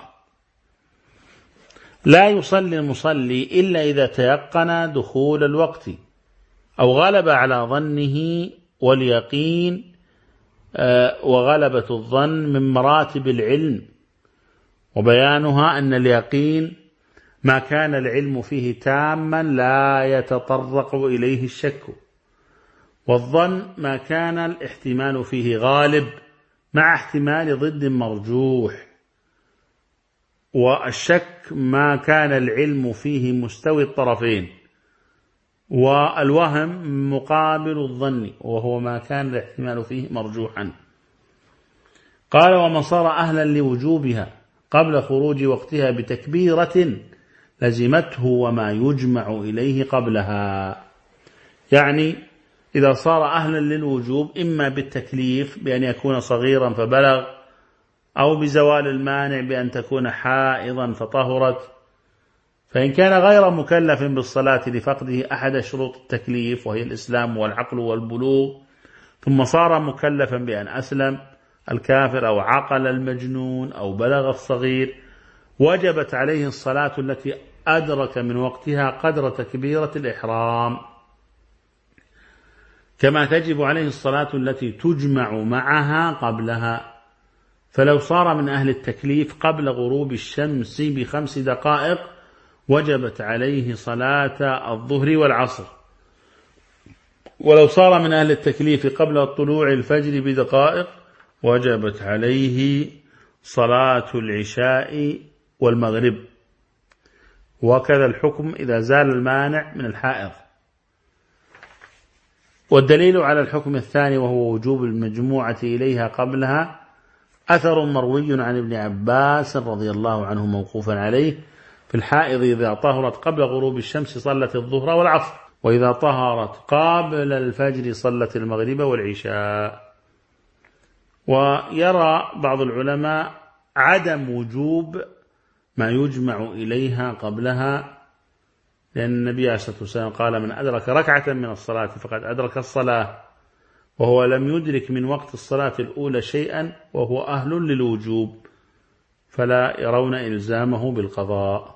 لا يصلي المصلي إلا إذا تيقن دخول الوقت أو غلب على ظنه، واليقين وغلبة الظن من مراتب العلم، وبيانها أن اليقين ما كان العلم فيه تاما لا يتطرق إليه الشك، والظن ما كان الاحتمال فيه غالب مع احتمال ضد مرجوح، والشك ما كان العلم فيه مستوي الطرفين، والوهم مقابل الظن وهو ما كان الاحتمال فيه مرجوحا. قال ومن صار أهلا لوجوبها قبل خروج وقتها بتكبيرة لزمته وما يجمع إليه قبلها، يعني إذا صار أهلا للوجوب إما بالتكليف بأن يكون صغيرا فبلغ، أو بزوال المانع بأن تكون حائضا فطهرت، فإن كان غير مكلف بالصلاة لفقده أحد شروط التكليف وهي الإسلام والعقل والبلوغ، ثم صار مكلفا بأن أسلم الكافر أو عقل المجنون أو بلغ الصغير، وجبت عليه الصلاة التي أدرك من وقتها قدر تكبيرة الإحرام، كما تجب عليه الصلاة التي تجمع معها قبلها. فلو صار من أهل التكليف قبل غروب الشمس بخمس دقائق وجبت عليه صلاة الظهر والعصر، ولو صار من أهل التكليف قبل طلوع الفجر بدقائق وجبت عليه صلاة العشاء والمغرب. وكذا الحكم إذا زال المانع من الحائض. والدليل على الحكم الثاني وهو وجوب المجموعة إليها قبلها أثر مروي عن ابن عباس رضي الله عنه موقوفا عليه: في الحائض إذا طهرت قبل غروب الشمس صلت الظهر والعصر، وإذا طهرت قبل الفجر صلت المغرب والعشاء. ويرى بعض العلماء عدم وجوب ما يجمع إليها قبلها، لأن النبي عليه الصلاة والسلام قال: من أدرك ركعة من الصلاة فقد أدرك الصلاة، وهو لم يدرك من وقت الصلاة الأولى شيئا وهو أهل للوجوب، فلا يرون إلزامه بالقضاء،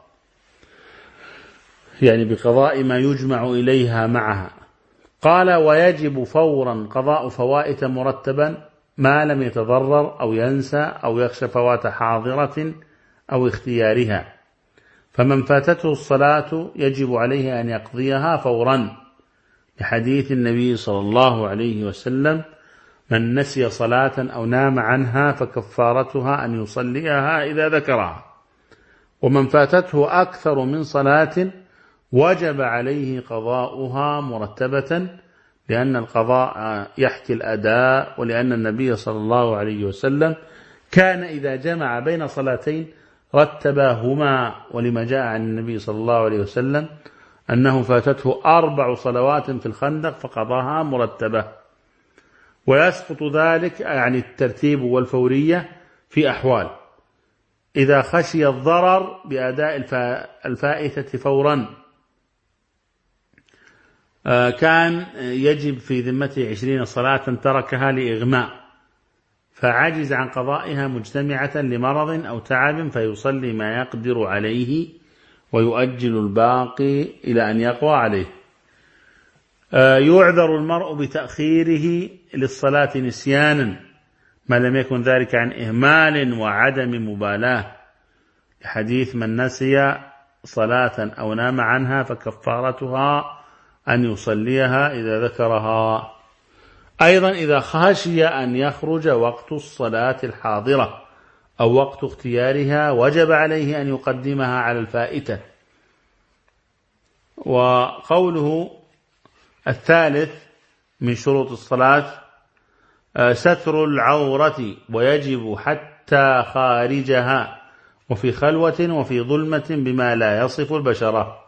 يعني بقضاء ما يجمع إليها معها. قال: ويجب فورا قضاء فوائت مرتبا ما لم يتضرر أو ينسى أو يخشى فوات حاضرة أو اختيارها. فمن فاتته الصلاة يجب عليه أن يقضيها فورا، لحديث النبي صلى الله عليه وسلم: من نسي صلاة أو نام عنها فكفارتها أن يصليها إذا ذكرها. ومن فاتته أكثر من صلاة وجب عليه قضاؤها مرتبة، لأن القضاء يحكي الأداء، ولأن النبي صلى الله عليه وسلم كان إذا جمع بين صلاتين رتباهما، ولما جاء عن النبي صلى الله عليه وسلم أنه فاتته أربع صلوات في الخندق فقضاها مرتبة. ويسقط ذلك يعني الترتيب والفورية في أحوال: إذا خشي الضرر بأداء الفائتة فورا، كان يجب في ذمته عشرين صلاة تركها لإغماء فعجز عن قضائها مجتمعة لمرض أو تعب فيصلي ما يقدر عليه ويؤجل الباقي إلى أن يقوى عليه. يعذر المرء بتأخيره للصلاة نسيانا ما لم يكن ذلك عن إهمال وعدم مبالاة، لحديث: من نسي صلاة أو نام عنها فكفارتها أن يصليها إذا ذكرها. أيضا إذا خشي أن يخرج وقت الصلاة الحاضرة أو وقت اختيارها وجب عليه أن يقدمها على الفائتة. وقوله الثالث من شروط الصلاة ستر العورة، ويجب حتى خارجها وفي خلوة وفي ظلمة بما لا يصف البشرة.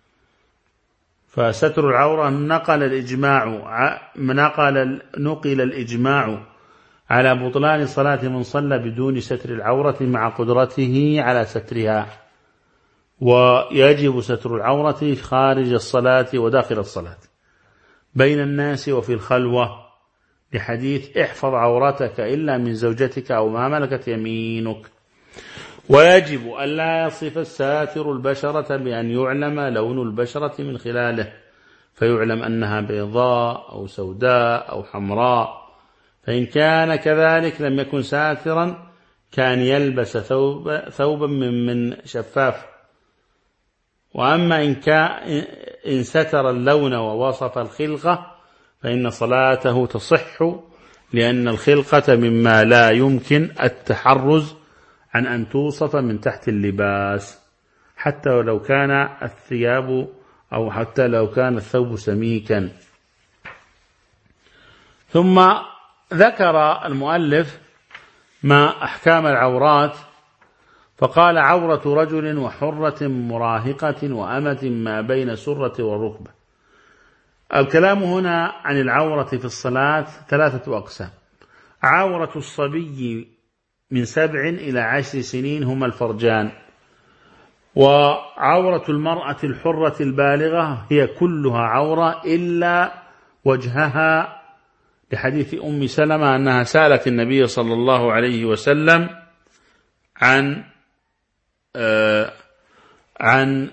فستر العورة نقل الإجماع نقل نقل الإجماع على بطلان صلاة من صلى بدون ستر العورة مع قدرته على سترها. ويجب ستر العورة خارج الصلاة وداخل الصلاة، بين الناس وفي الخلوة، لحديث: احفظ عورتك إلا من زوجتك أو ما ملكت يمينك. ويجب ألا يصف الساتر البشرة بأن يعلم لون البشرة من خلاله، فيعلم أنها بيضاء أو سوداء أو حمراء، فإن كان كذلك لم يكن ساترا، كان يلبس ثوب ثوبا من من شفاف. وأما إن كان إن ستر اللون ووصف الخلقة فإن صلاته تصح، لأن الخلقة مما لا يمكن التحرز عن أن توصف من تحت اللباس، حتى ولو كان الثياب أو حتى لو كان الثوب سميكا. ثم ذكر المؤلف ما أحكام العورات، فقال: عورة رجل وحرة مراهقة وأمة ما بين سرة والركبة. الكلام هنا عن العورة في الصلاة ثلاثة أقسام: عورة الصبي من سبع إلى عشر سنين هما الفرجان، وعورة المرأة الحرة البالغة هي كلها عورة إلا وجهها، لحديث أم سلمة أنها سألت النبي صلى الله عليه وسلم عن عن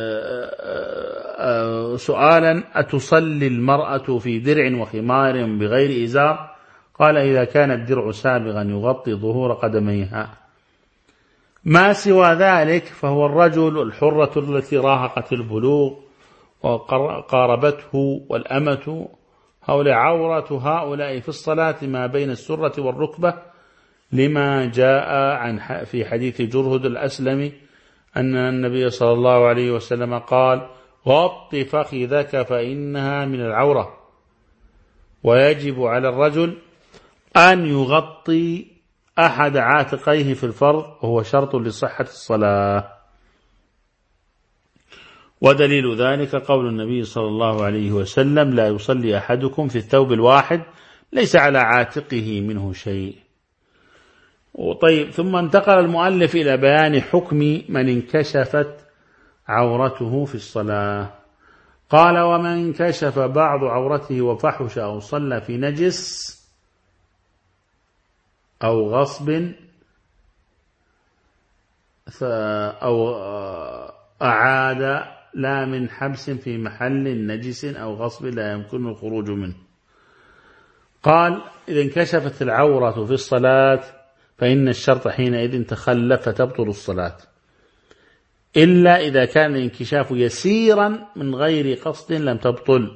سؤالا: أتصلي المرأة في درع وخمار بغير إزار؟ قال: إذا كان الدرع سابغا يغطي ظهور قدميها. ما سوى ذلك فهو الرجل، الحرة التي راهقت البلوغ وقاربته، والأمة، هؤلاء عورة هؤلاء في الصلاة ما بين السرة والركبة، لما جاء عن في حديث جرهد الأسلمي أن النبي صلى الله عليه وسلم قال: غط فخذك فإنها من العورة. ويجب على الرجل أن يغطي أحد عاتقيه في الفرض، وهو شرط لصحة الصلاة. ودليل ذلك قول النبي صلى الله عليه وسلم: لا يصلي أحدكم في الثوب الواحد ليس على عاتقه منه شيء. طيب، ثم انتقل المؤلف إلى بيان حكم من انكشفت عورته في الصلاة. قال: ومن انكشف بعض عورته وفحش أو صلى في نجس أو غصب أو أعاد لا من حبس في محل نجس أو غصب لا يمكن الخروج منه. قال: إذا انكشفت العورة في الصلاة فإن الشرط حينئذ تخلف فتبطل الصلاة، إلا إذا كان الانكشاف يسيرا من غير قصد لم تبطل.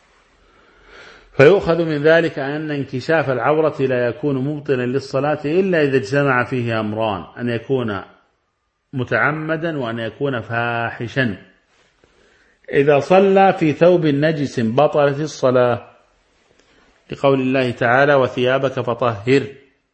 فيؤخذ من ذلك أن انكشاف العورة لا يكون مبطلا للصلاة إلا إذا اجتمع فيه أمران: أن يكون متعمدا وأن يكون فاحشا. إذا صلى في ثوب نجس بطلت الصلاة، لقول الله تعالى: وثيابك فطهر.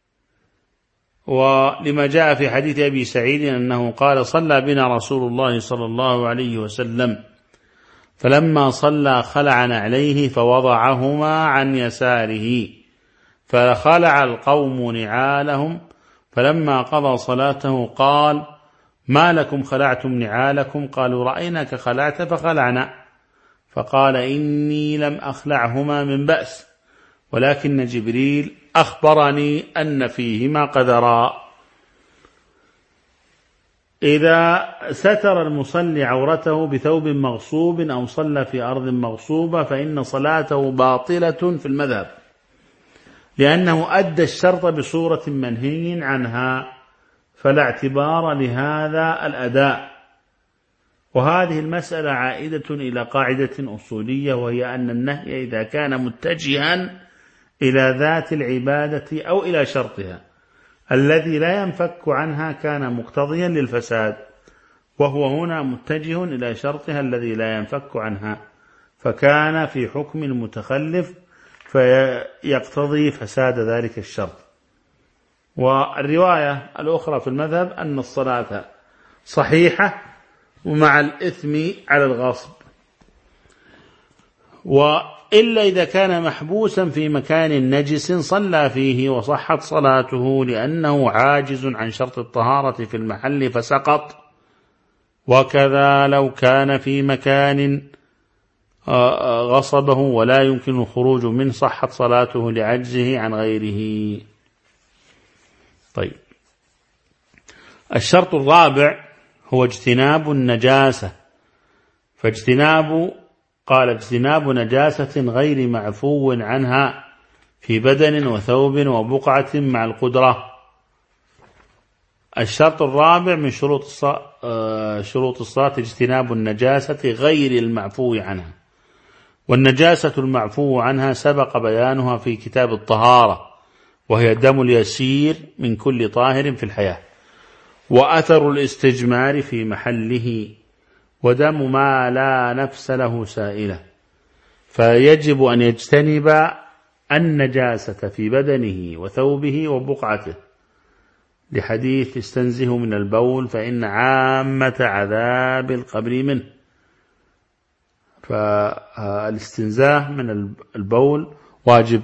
ولما جاء في حديث أبي سعيد أنه قال: صلى بنا رسول الله صلى الله عليه وسلم، فلما صلى خلع نعليه فوضعهما عن يساره، فخلع القوم نعالهم، فلما قضى صلاته قال: ما لكم خلعتم نعالكم؟ قالوا: رأيناك خلعت فخلعنا. فقال: إني لم أخلعهما من بأس، ولكن جبريل أخبرني أن فيهما قذرا. إذا ستر المصلي عورته بثوب مغصوب أو صلى في أرض مغصوبة فإن صلاته باطلة في المذهب، لأنه أدى الشرط بصورة منهي عنها، فلا اعتبار لهذا الأداء. وهذه المسألة عائدة إلى قاعدة أصولية، وهي أن النهي إذا كان متجها إلى ذات العبادة أو إلى شرطها الذي لا ينفك عنها كان مقتضيا للفساد، وهو هنا متجه إلى شرطها الذي لا ينفك عنها، فكان في حكم المتخلف فيقتضي فساد ذلك الشرط. والرواية الأخرى في المذهب أن الصلاة صحيحة ومع الإثم على الغصب، وإلا إذا كان محبوسا في مكان نجس صلى فيه وصحت صلاته لأنه عاجز عن شرط الطهارة في المحل فسقط. وكذا لو كان في مكان غصبه ولا يمكن الخروج منه صحت صلاته لعجزه عن غيره. طيب، الشرط الرابع هو اجتناب النجاسة. فاجتناب قال اجتناب نجاسة غير معفو عنها في بدن وثوب وبقعة مع القدرة. الشرط الرابع من شروط الصلاة شروط الصلاة اجتناب النجاسة غير المعفو عنها. والنجاسة المعفو عنها سبق بيانها في كتاب الطهارة، وهي الدم اليسير من كل طاهر في الحياة، وأثر الاستجمار في محله، ودم ما لا نفس له سائلة. فيجب أن يجتنب النجاسة في بدنه وثوبه وبقعته، لحديث استنزه من البول فإن عامة عذاب القبر منه. فالاستنزاه من البول واجب.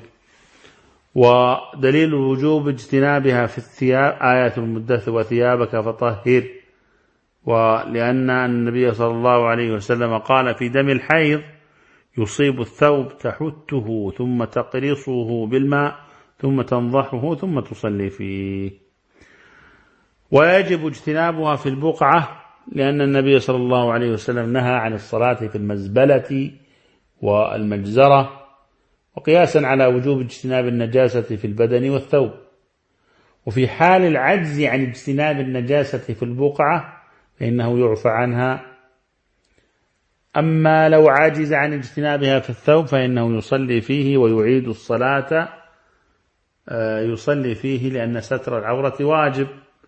ودليل الوجوب اجتنابها في الثياب آية المدثر وثيابك فطهر، ولأن النبي صلى الله عليه وسلم قال في دم الحيض: يصيب الثوب تحته ثم تقرصه بالماء ثم تنضحه ثم تصلي فيه. ويجب اجتنابها في البقعة، لأن النبي صلى الله عليه وسلم نهى عن الصلاة في المزبلة والمجزرة، وقياسا على وجوب اجتناب النجاسة في البدن والثوب. وفي حال العجز عن اجتناب النجاسة في البقعة فإنه يعفى عنها. أما لو عاجز عن اجتنابها في الثوب فإنه يصلي فيه ويعيد الصلاة، يصلي فيه لأن ستر العورة واجب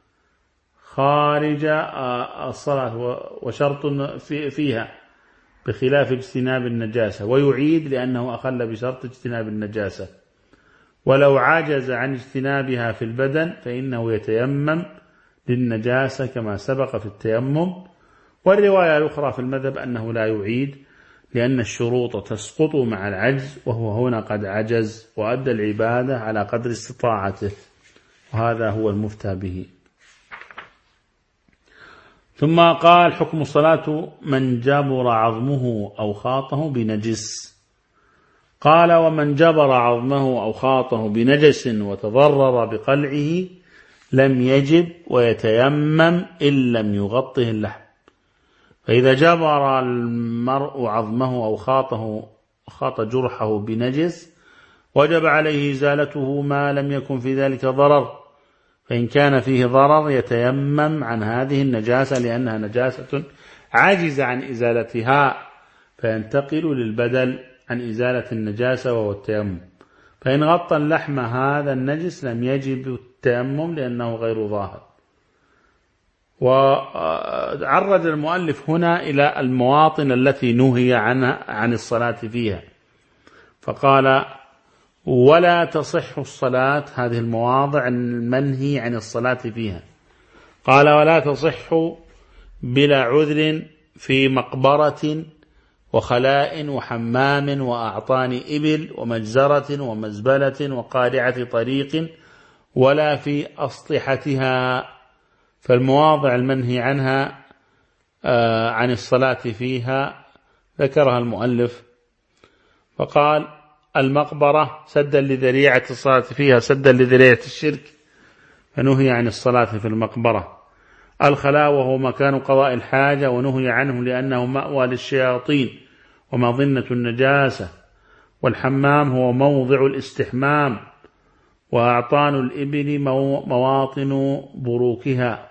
خارج الصلاة وشرط فيها بخلاف اجتناب النجاسة، ويعيد لأنه أخل بشرط اجتناب النجاسة. ولو عجز عن اجتنابها في البدن فإنه يتيمم للنجاسة كما سبق في التيمم. والرواية الأخرى في المذهب أنه لا يعيد لأن الشروط تسقط مع العجز، وهو هنا قد عجز وأدى العبادة على قدر استطاعته، وهذا هو المفتى به. ثم قال: حكم الصلاة من جبر عظمه أو خاطه بنجس. قال: ومن جبر عظمه أو خاطه بنجس وتضرر بقلعه لم يجب ويتيمم إن لم يغطه اللحم. فإذا جبر المرء عظمه أو خاطه خاط جرحه بنجس وجب عليه إزالته ما لم يكن في ذلك ضرر، فإن كان فيه ضرر يتيمم عن هذه النجاسة لأنها نجاسة عاجز عن إزالتها، فينتقل للبدل عن إزالة النجاسة وهو التيمم. فإن غطى اللحم هذا النجس لم يجب التيمم لأنه غير ظاهر. وعرض المؤلف هنا إلى المواطن التي نهي عنها عن الصلاة فيها، فقال: ولا تصح الصلاة، هذه المواضع المنهي عن الصلاة فيها. قال: ولا تصح بلا عذر في مقبرة وخلاء وحمام وأعطان إبل ومجزرة ومزبلة وقارعة طريق ولا في أسطحتها. فالمواضع المنهي عنها آه عن الصلاة فيها ذكرها المؤلف، فقال: المقبرة سدا لذريعة الصلاة فيها، سدا لذريعة الشرك، فنهي عن الصلاة في المقبرة. الخلاء وهو مكان قضاء الحاجة ونهي عنه لأنه مأوى للشياطين ومظنة النجاسة. والحمام هو موضع الاستحمام. وأعطان الإبل مواطن بروكها.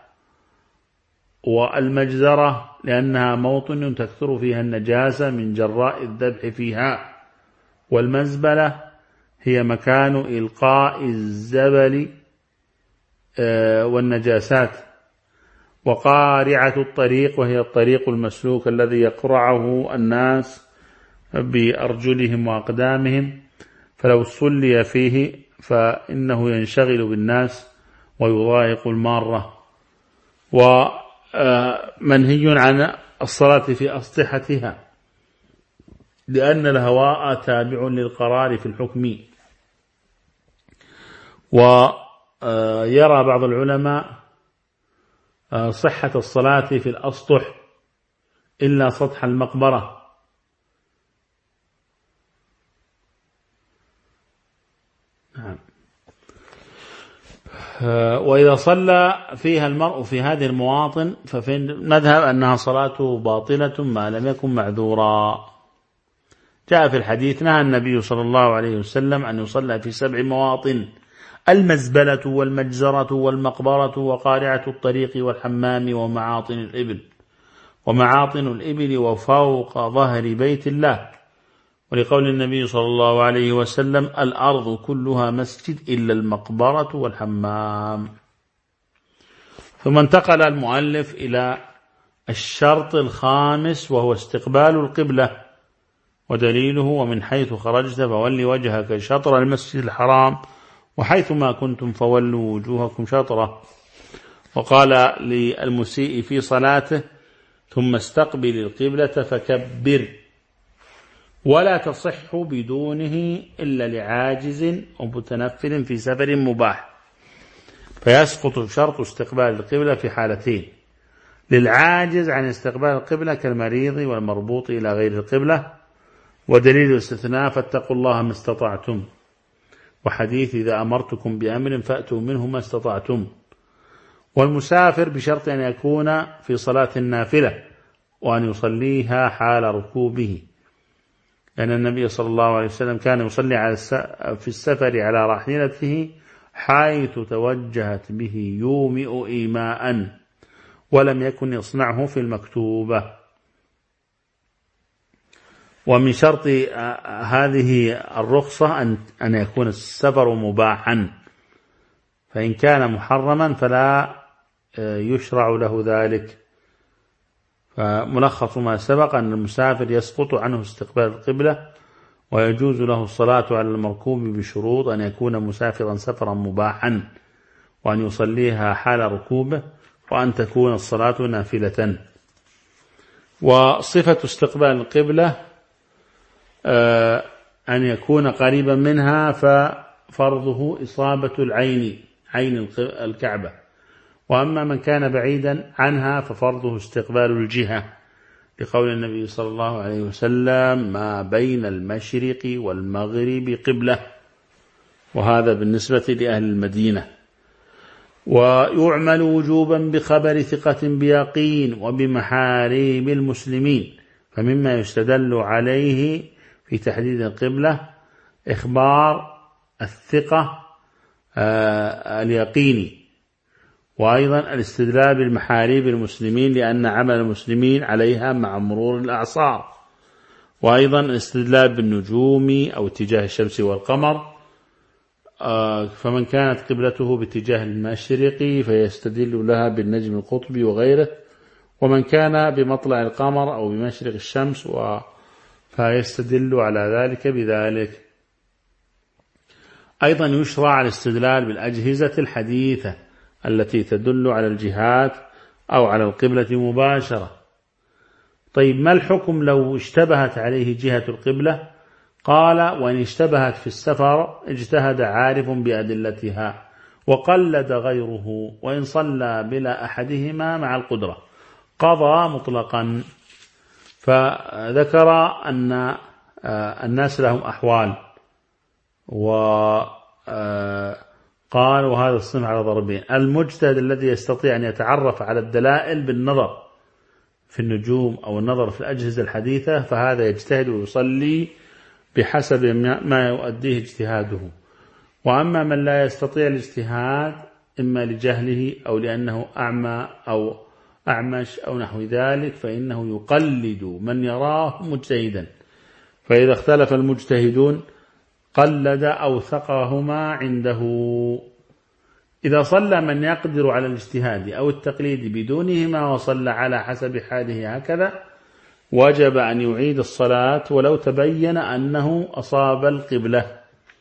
والمجزرة لأنها موطن تكثر فيها النجاسة من جراء الذبح فيها. والمزبلة هي مكان إلقاء الزبل والنجاسات. وقارعة الطريق وهي الطريق المسلوك الذي يقرعه الناس بأرجلهم وأقدامهم، فلو صلي فيه فإنه ينشغل بالناس ويضايق المارة. ومنهي عن الصلاة في أسطحتها لأن الهواء تابع للقرار في الحكم. ويرى بعض العلماء صحة الصلاة في الأسطح إلا سطح المقبرة. نعم. وإذا صلى فيها المرء في هذه المواطن ففي المذهب أنها صلاته باطلة ما لم يكن معذورا. جاء في الحديث: نهى النبي صلى الله عليه وسلم أن يصلى في سبع مواطن: المزبلة والمجزرة والمقبرة وقارعة الطريق والحمام ومعاطن الإبل. ومعاطن الإبل وفوق ظهر بيت الله، ولقول النبي صلى الله عليه وسلم: الأرض كلها مسجد إلا المقبرة والحمام. ثم انتقل المؤلف إلى الشرط الخامس وهو استقبال القبلة، ودليله: ومن حيث خرجت فول وجهك شطر المسجد الحرام وحيث ما كنتم فولوا وجوهكم شطره. وقال للمسيء في صلاته: ثم استقبل القبلة فكبر. ولا تصح بدونه إلا لعاجز ومتنفل في سفر مباح، فيسقط شرط استقبال القبلة في حالتين: للعاجز عن استقبال القبلة كالمريض والمربوط إلى غير القبلة، ودليل الاستثناء: فاتقوا الله ما استطعتم، وحديث: إذا أمرتكم بأمر فأتوا منه ما استطعتم. والمسافر بشرط أن يكون في صلاة النافلة وأن يصليها حال ركوبه، لأن النبي صلى الله عليه وسلم كان يصلي على في السفر على راحلته حيث توجهت به يومئ إيماء، ولم يكن يصنعه في المكتوبة. ومن شرط هذه الرخصة أن يكون السفر مباحا، فإن كان محرما فلا يشرع له ذلك. فملخص ما سبق أن المسافر يسقط عنه استقبال القبلة، ويجوز له الصلاة على المركوب بشروط: أن يكون مسافرا سفرا مباحا، وأن يصليها حال ركوبه، وأن تكون الصلاة نافلة. وصفة استقبال القبلة أن يكون قريبا منها، ففرضه إصابة العين عين الكعبة، وأما من كان بعيدا عنها ففرضه استقبال الجهة، لقول النبي صلى الله عليه وسلم: ما بين المشرق والمغرب قبلة، وهذا بالنسبة لأهل المدينة. ويعمل وجوبا بخبر ثقة بيقين وبمحاريم المسلمين، فمما يستدل عليه في تحديد القبلة إخبار الثقة اليقيني، وأيضا الاستدلال بالمحاريب المسلمين لأن عمل المسلمين عليها مع مرور الأعصار، وأيضا الاستدلال بالنجوم أو اتجاه الشمس والقمر، فمن كانت قبلته باتجاه المشرق فيستدل لها بالنجم القطبي وغيره، ومن كان بمطلع القمر أو بمشرق الشمس فيستدل على ذلك بذلك. أيضا يشرع الاستدلال بالأجهزة الحديثة التي تدل على الجهات أو على القبلة مباشرة. طيب، ما الحكم لو اشتبهت عليه جهة القبلة؟ قال: وإن اشتبهت في السفر اجتهد عارف بأدلتها وقلد غيره، وإن صلى بلا أحدهما مع القدرة قضى مطلقا. فذكر أن الناس لهم أحوال، وقال: وهذا الصنف على ضربين: المجتهد الذي يستطيع أن يتعرف على الدلائل بالنظر في النجوم أو النظر في الأجهزة الحديثة، فهذا يجتهد ويصلي بحسب ما يؤديه اجتهاده. وأما من لا يستطيع الاجتهاد إما لجهله أو لأنه أعمى أو أعمش أو نحو ذلك، فإنه يقلد من يراه مجتهدا، فإذا اختلف المجتهدون قلد أوثقهما عنده. إذا صلى من يقدر على الاجتهاد أو التقليد بدونهما وصلى على حسب حاله هكذا، وجب أن يعيد الصلاة ولو تبين أنه أصاب القبلة،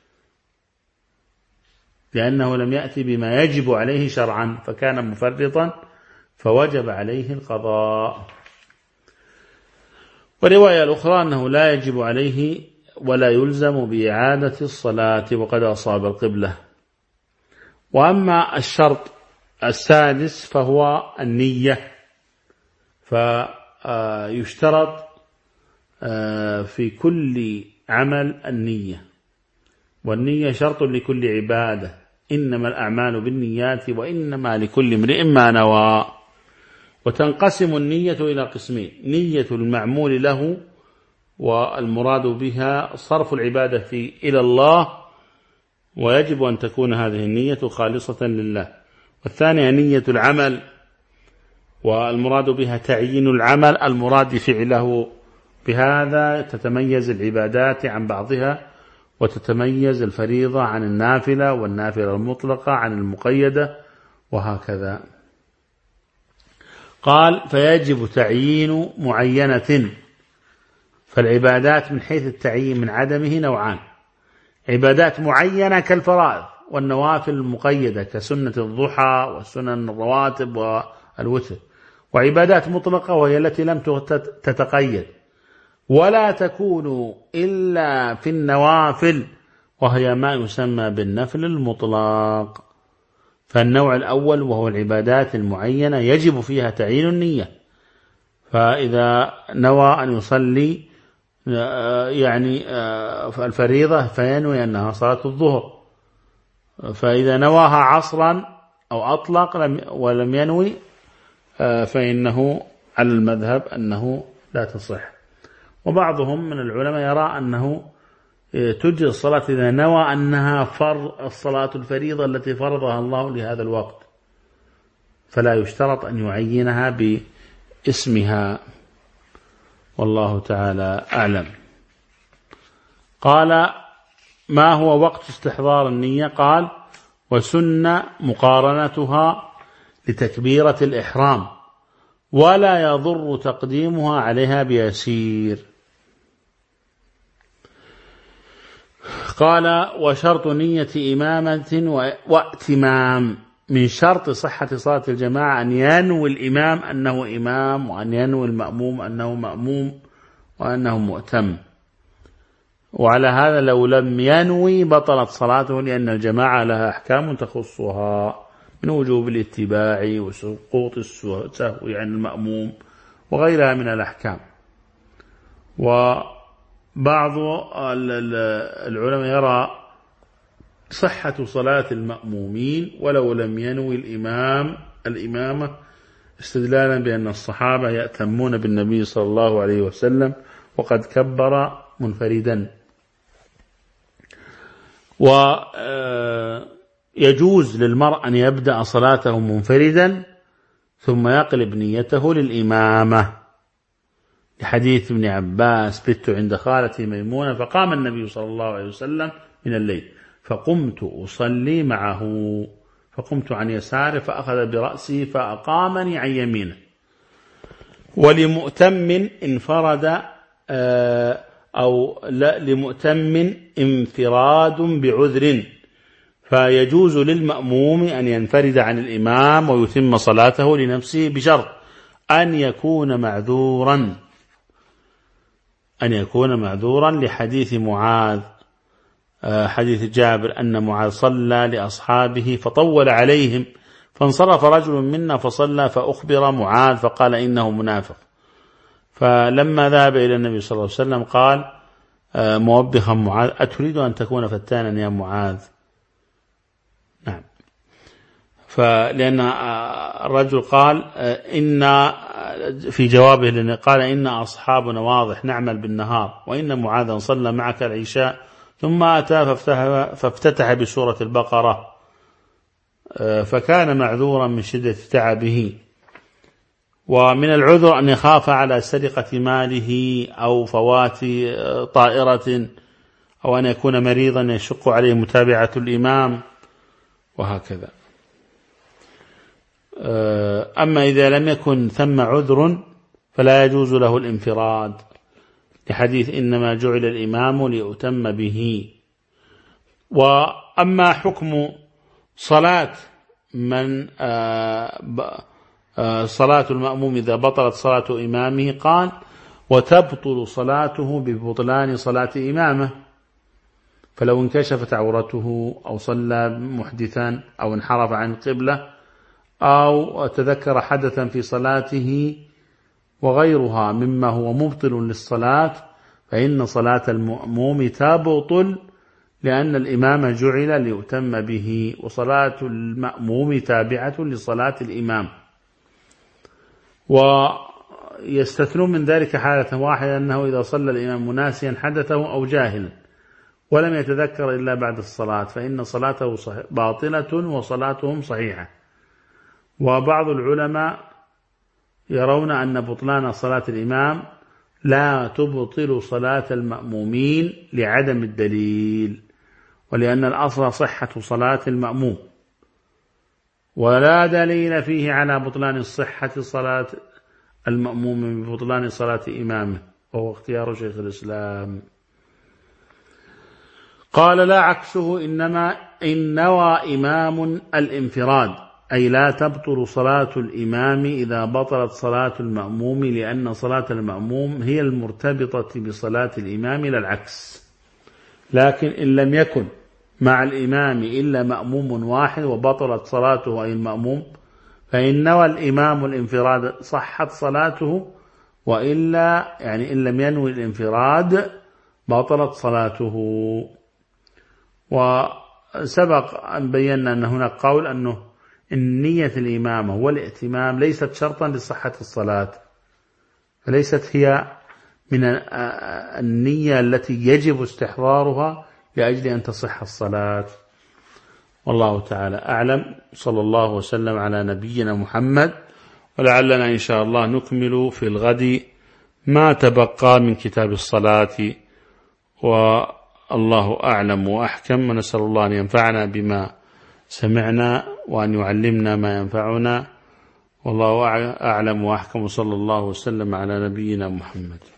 لأنه لم يأتي بما يجب عليه شرعا فكان مفرطا فوجب عليه القضاء. ورواية الأخرى أنه لا يجب عليه ولا يلزم بإعادة الصلاة وقد أصاب القبلة. وأما الشرط السادس فهو النية، فيشترط في كل عمل النية، والنية شرط لكل عبادة، إنما الأعمال بالنيات وإنما لكل امرئ ما نوى. وتنقسم النية إلى قسمين: نية المعمول له، والمراد بها صرف العبادة إلى الله، ويجب أن تكون هذه النية خالصة لله. والثانية نية العمل، والمراد بها تعيين العمل المراد فعله، بهذا تتميز العبادات عن بعضها، وتتميز الفريضة عن النافلة، والنافلة المطلقة عن المقيدة، وهكذا. قال: فيجب تعيين معينة. فالعبادات من حيث التعيين من عدمه نوعان: عبادات معينة كالفرائض، والنوافل المقيدة كسنة الضحى والسنن الرواتب والوتر، وعبادات مطلقة وهي التي لم تتقيد ولا تكون إلا في النوافل، وهي ما يسمى بالنفل المطلق. فالنوع الأول وهو العبادات المعينة يجب فيها تعيين النية، فإذا نوى أن يصلي يعني الفريضة فينوي أنها صلاة الظهر، فإذا نواها عصرا أو أطلق ولم ينوي فإنه على المذهب أنه لا تصح. وبعضهم من العلماء يرى أنه تجزئ الصلاة إذا نوى أنها فرض الصلاة الفريضة التي فرضها الله لهذا الوقت، فلا يشترط أن يعينها باسمها، والله تعالى أعلم. قال: ما هو وقت استحضار النية؟ قال: وسن مقارنتها لتكبيرة الإحرام، ولا يضر تقديمها عليها بيسير. قال: وشرط نية إمامة واتمام، من شرط صحة صلاة الجماعة أن ينوي الإمام أنه إمام، وأن ينوي المأموم أنه مأموم، وأنه مؤتم. وعلى هذا لو لم ينوي بطلت صلاته، لأن الجماعة لها أحكام تخصها من وجوب الاتباع وسقوط السهو عن المأموم وغيرها من الأحكام. وبعض العلماء يرى صحة صلاة المأمومين ولو لم ينوي الإمام الإمامة، استدلالا بأن الصحابة يأتمون بالنبي صلى الله عليه وسلم وقد كبر منفردا. ويجوز للمرء أن يبدأ صلاته منفردا ثم يقلب نيته للإمامة، لحديث ابن عباس: بت عند خالتي ميمونة فقام النبي صلى الله عليه وسلم من الليل فقمت أصلي معه، فقمت عن يساره فأخذ برأسي فأقامني عن يمينه. ولمؤتم انفرد أو لا لمؤتم انفراد بعذر، فيجوز للمأموم أن ينفرد عن الإمام ويتم صلاته لنفسه بشرط أن يكون معذورا أن يكون معذورا لحديث معاذ، حديث جابر أن معاذ صلى لأصحابه فطول عليهم فانصرف رجل منا فصلى فأخبر معاذ فقال إنه منافق. فلما ذهب إلى النبي صلى الله عليه وسلم قال موبخا معاذ: أتريد أن تكون فتانا يا معاذ؟ نعم. فلأن الرجل قال إن في جوابه لأنه قال: إن أصحابنا واضح نعمل بالنهار، وإن معاذا صلى معك العشاء ثم أتى فافتتح, فافتتح بسورة البقرة، فكان معذورا من شدة تعبه. ومن العذر أن يخاف على سرقة ماله أو فوات طائرة، أو أن يكون مريضا يشق عليه متابعة الإمام، وهكذا. أما إذا لم يكن ثم عذر فلا يجوز له الانفراد، لحديث إنما جعل الإمام ليؤتم به. وأما حكم صلاة من صلاة المأموم إذا بطلت صلاة إمامه، قال: وتبطل صلاته ببطلان صلاة إمامه، فلو انكشفت عورته أو صلى محدثا أو انحرف عن القبلة أو تذكر حدثا في صلاته وغيرها مما هو مبطل للصلاة، فإن صلاة المأموم تبطل، لأن الإمام جعل ليؤتم به، وصلاة المأموم تابعة لصلاة الإمام. ويستثنون من ذلك حالة واحدة، أنه إذا صلى الإمام مناسيا حدثه أو جاهلا ولم يتذكر إلا بعد الصلاة، فإن صلاته باطلة وصلاتهم صحيحة. وبعض العلماء يرون أن بطلان صلاة الإمام لا تبطل صلاة المأمومين لعدم الدليل، ولأن الأصل صحة صلاة المأموم، ولا دليل فيه على بطلان صحة صلاة المأموم ببطلان صلاة إمامه، وهو اختيار شيخ الإسلام. قال: لا عكسه، إنما إن نوى إمام الانفراد، أي لا تبطل صلاة الإمام إذا بطلت صلاة المأموم، لأن صلاة المأموم هي المرتبطة بصلاة الإمام لا العكس. لكن إن لم يكن مع الإمام إلا مأموم واحد وبطلت صلاته أي المأموم، فإن نوى الإمام الانفراد صحت صلاته، وإلا يعني إن لم ينوي الانفراد بطلت صلاته. وسبق أن بينا أن هناك قول أنه النية الإمامة والائتمام ليست شرطا لصحة الصلاة، فليست هي من النية التي يجب استحضارها لأجل أن تصح الصلاة. والله تعالى أعلم. صلى الله وسلم على نبينا محمد، ولعلنا إن شاء الله نكمل في الغد ما تبقى من كتاب الصلاة، والله أعلم وأحكم، ونسأل الله أن ينفعنا بما سمعنا وأن يعلمنا ما ينفعنا، والله أعلم وأحكم، صلى الله وسلم على نبينا محمد.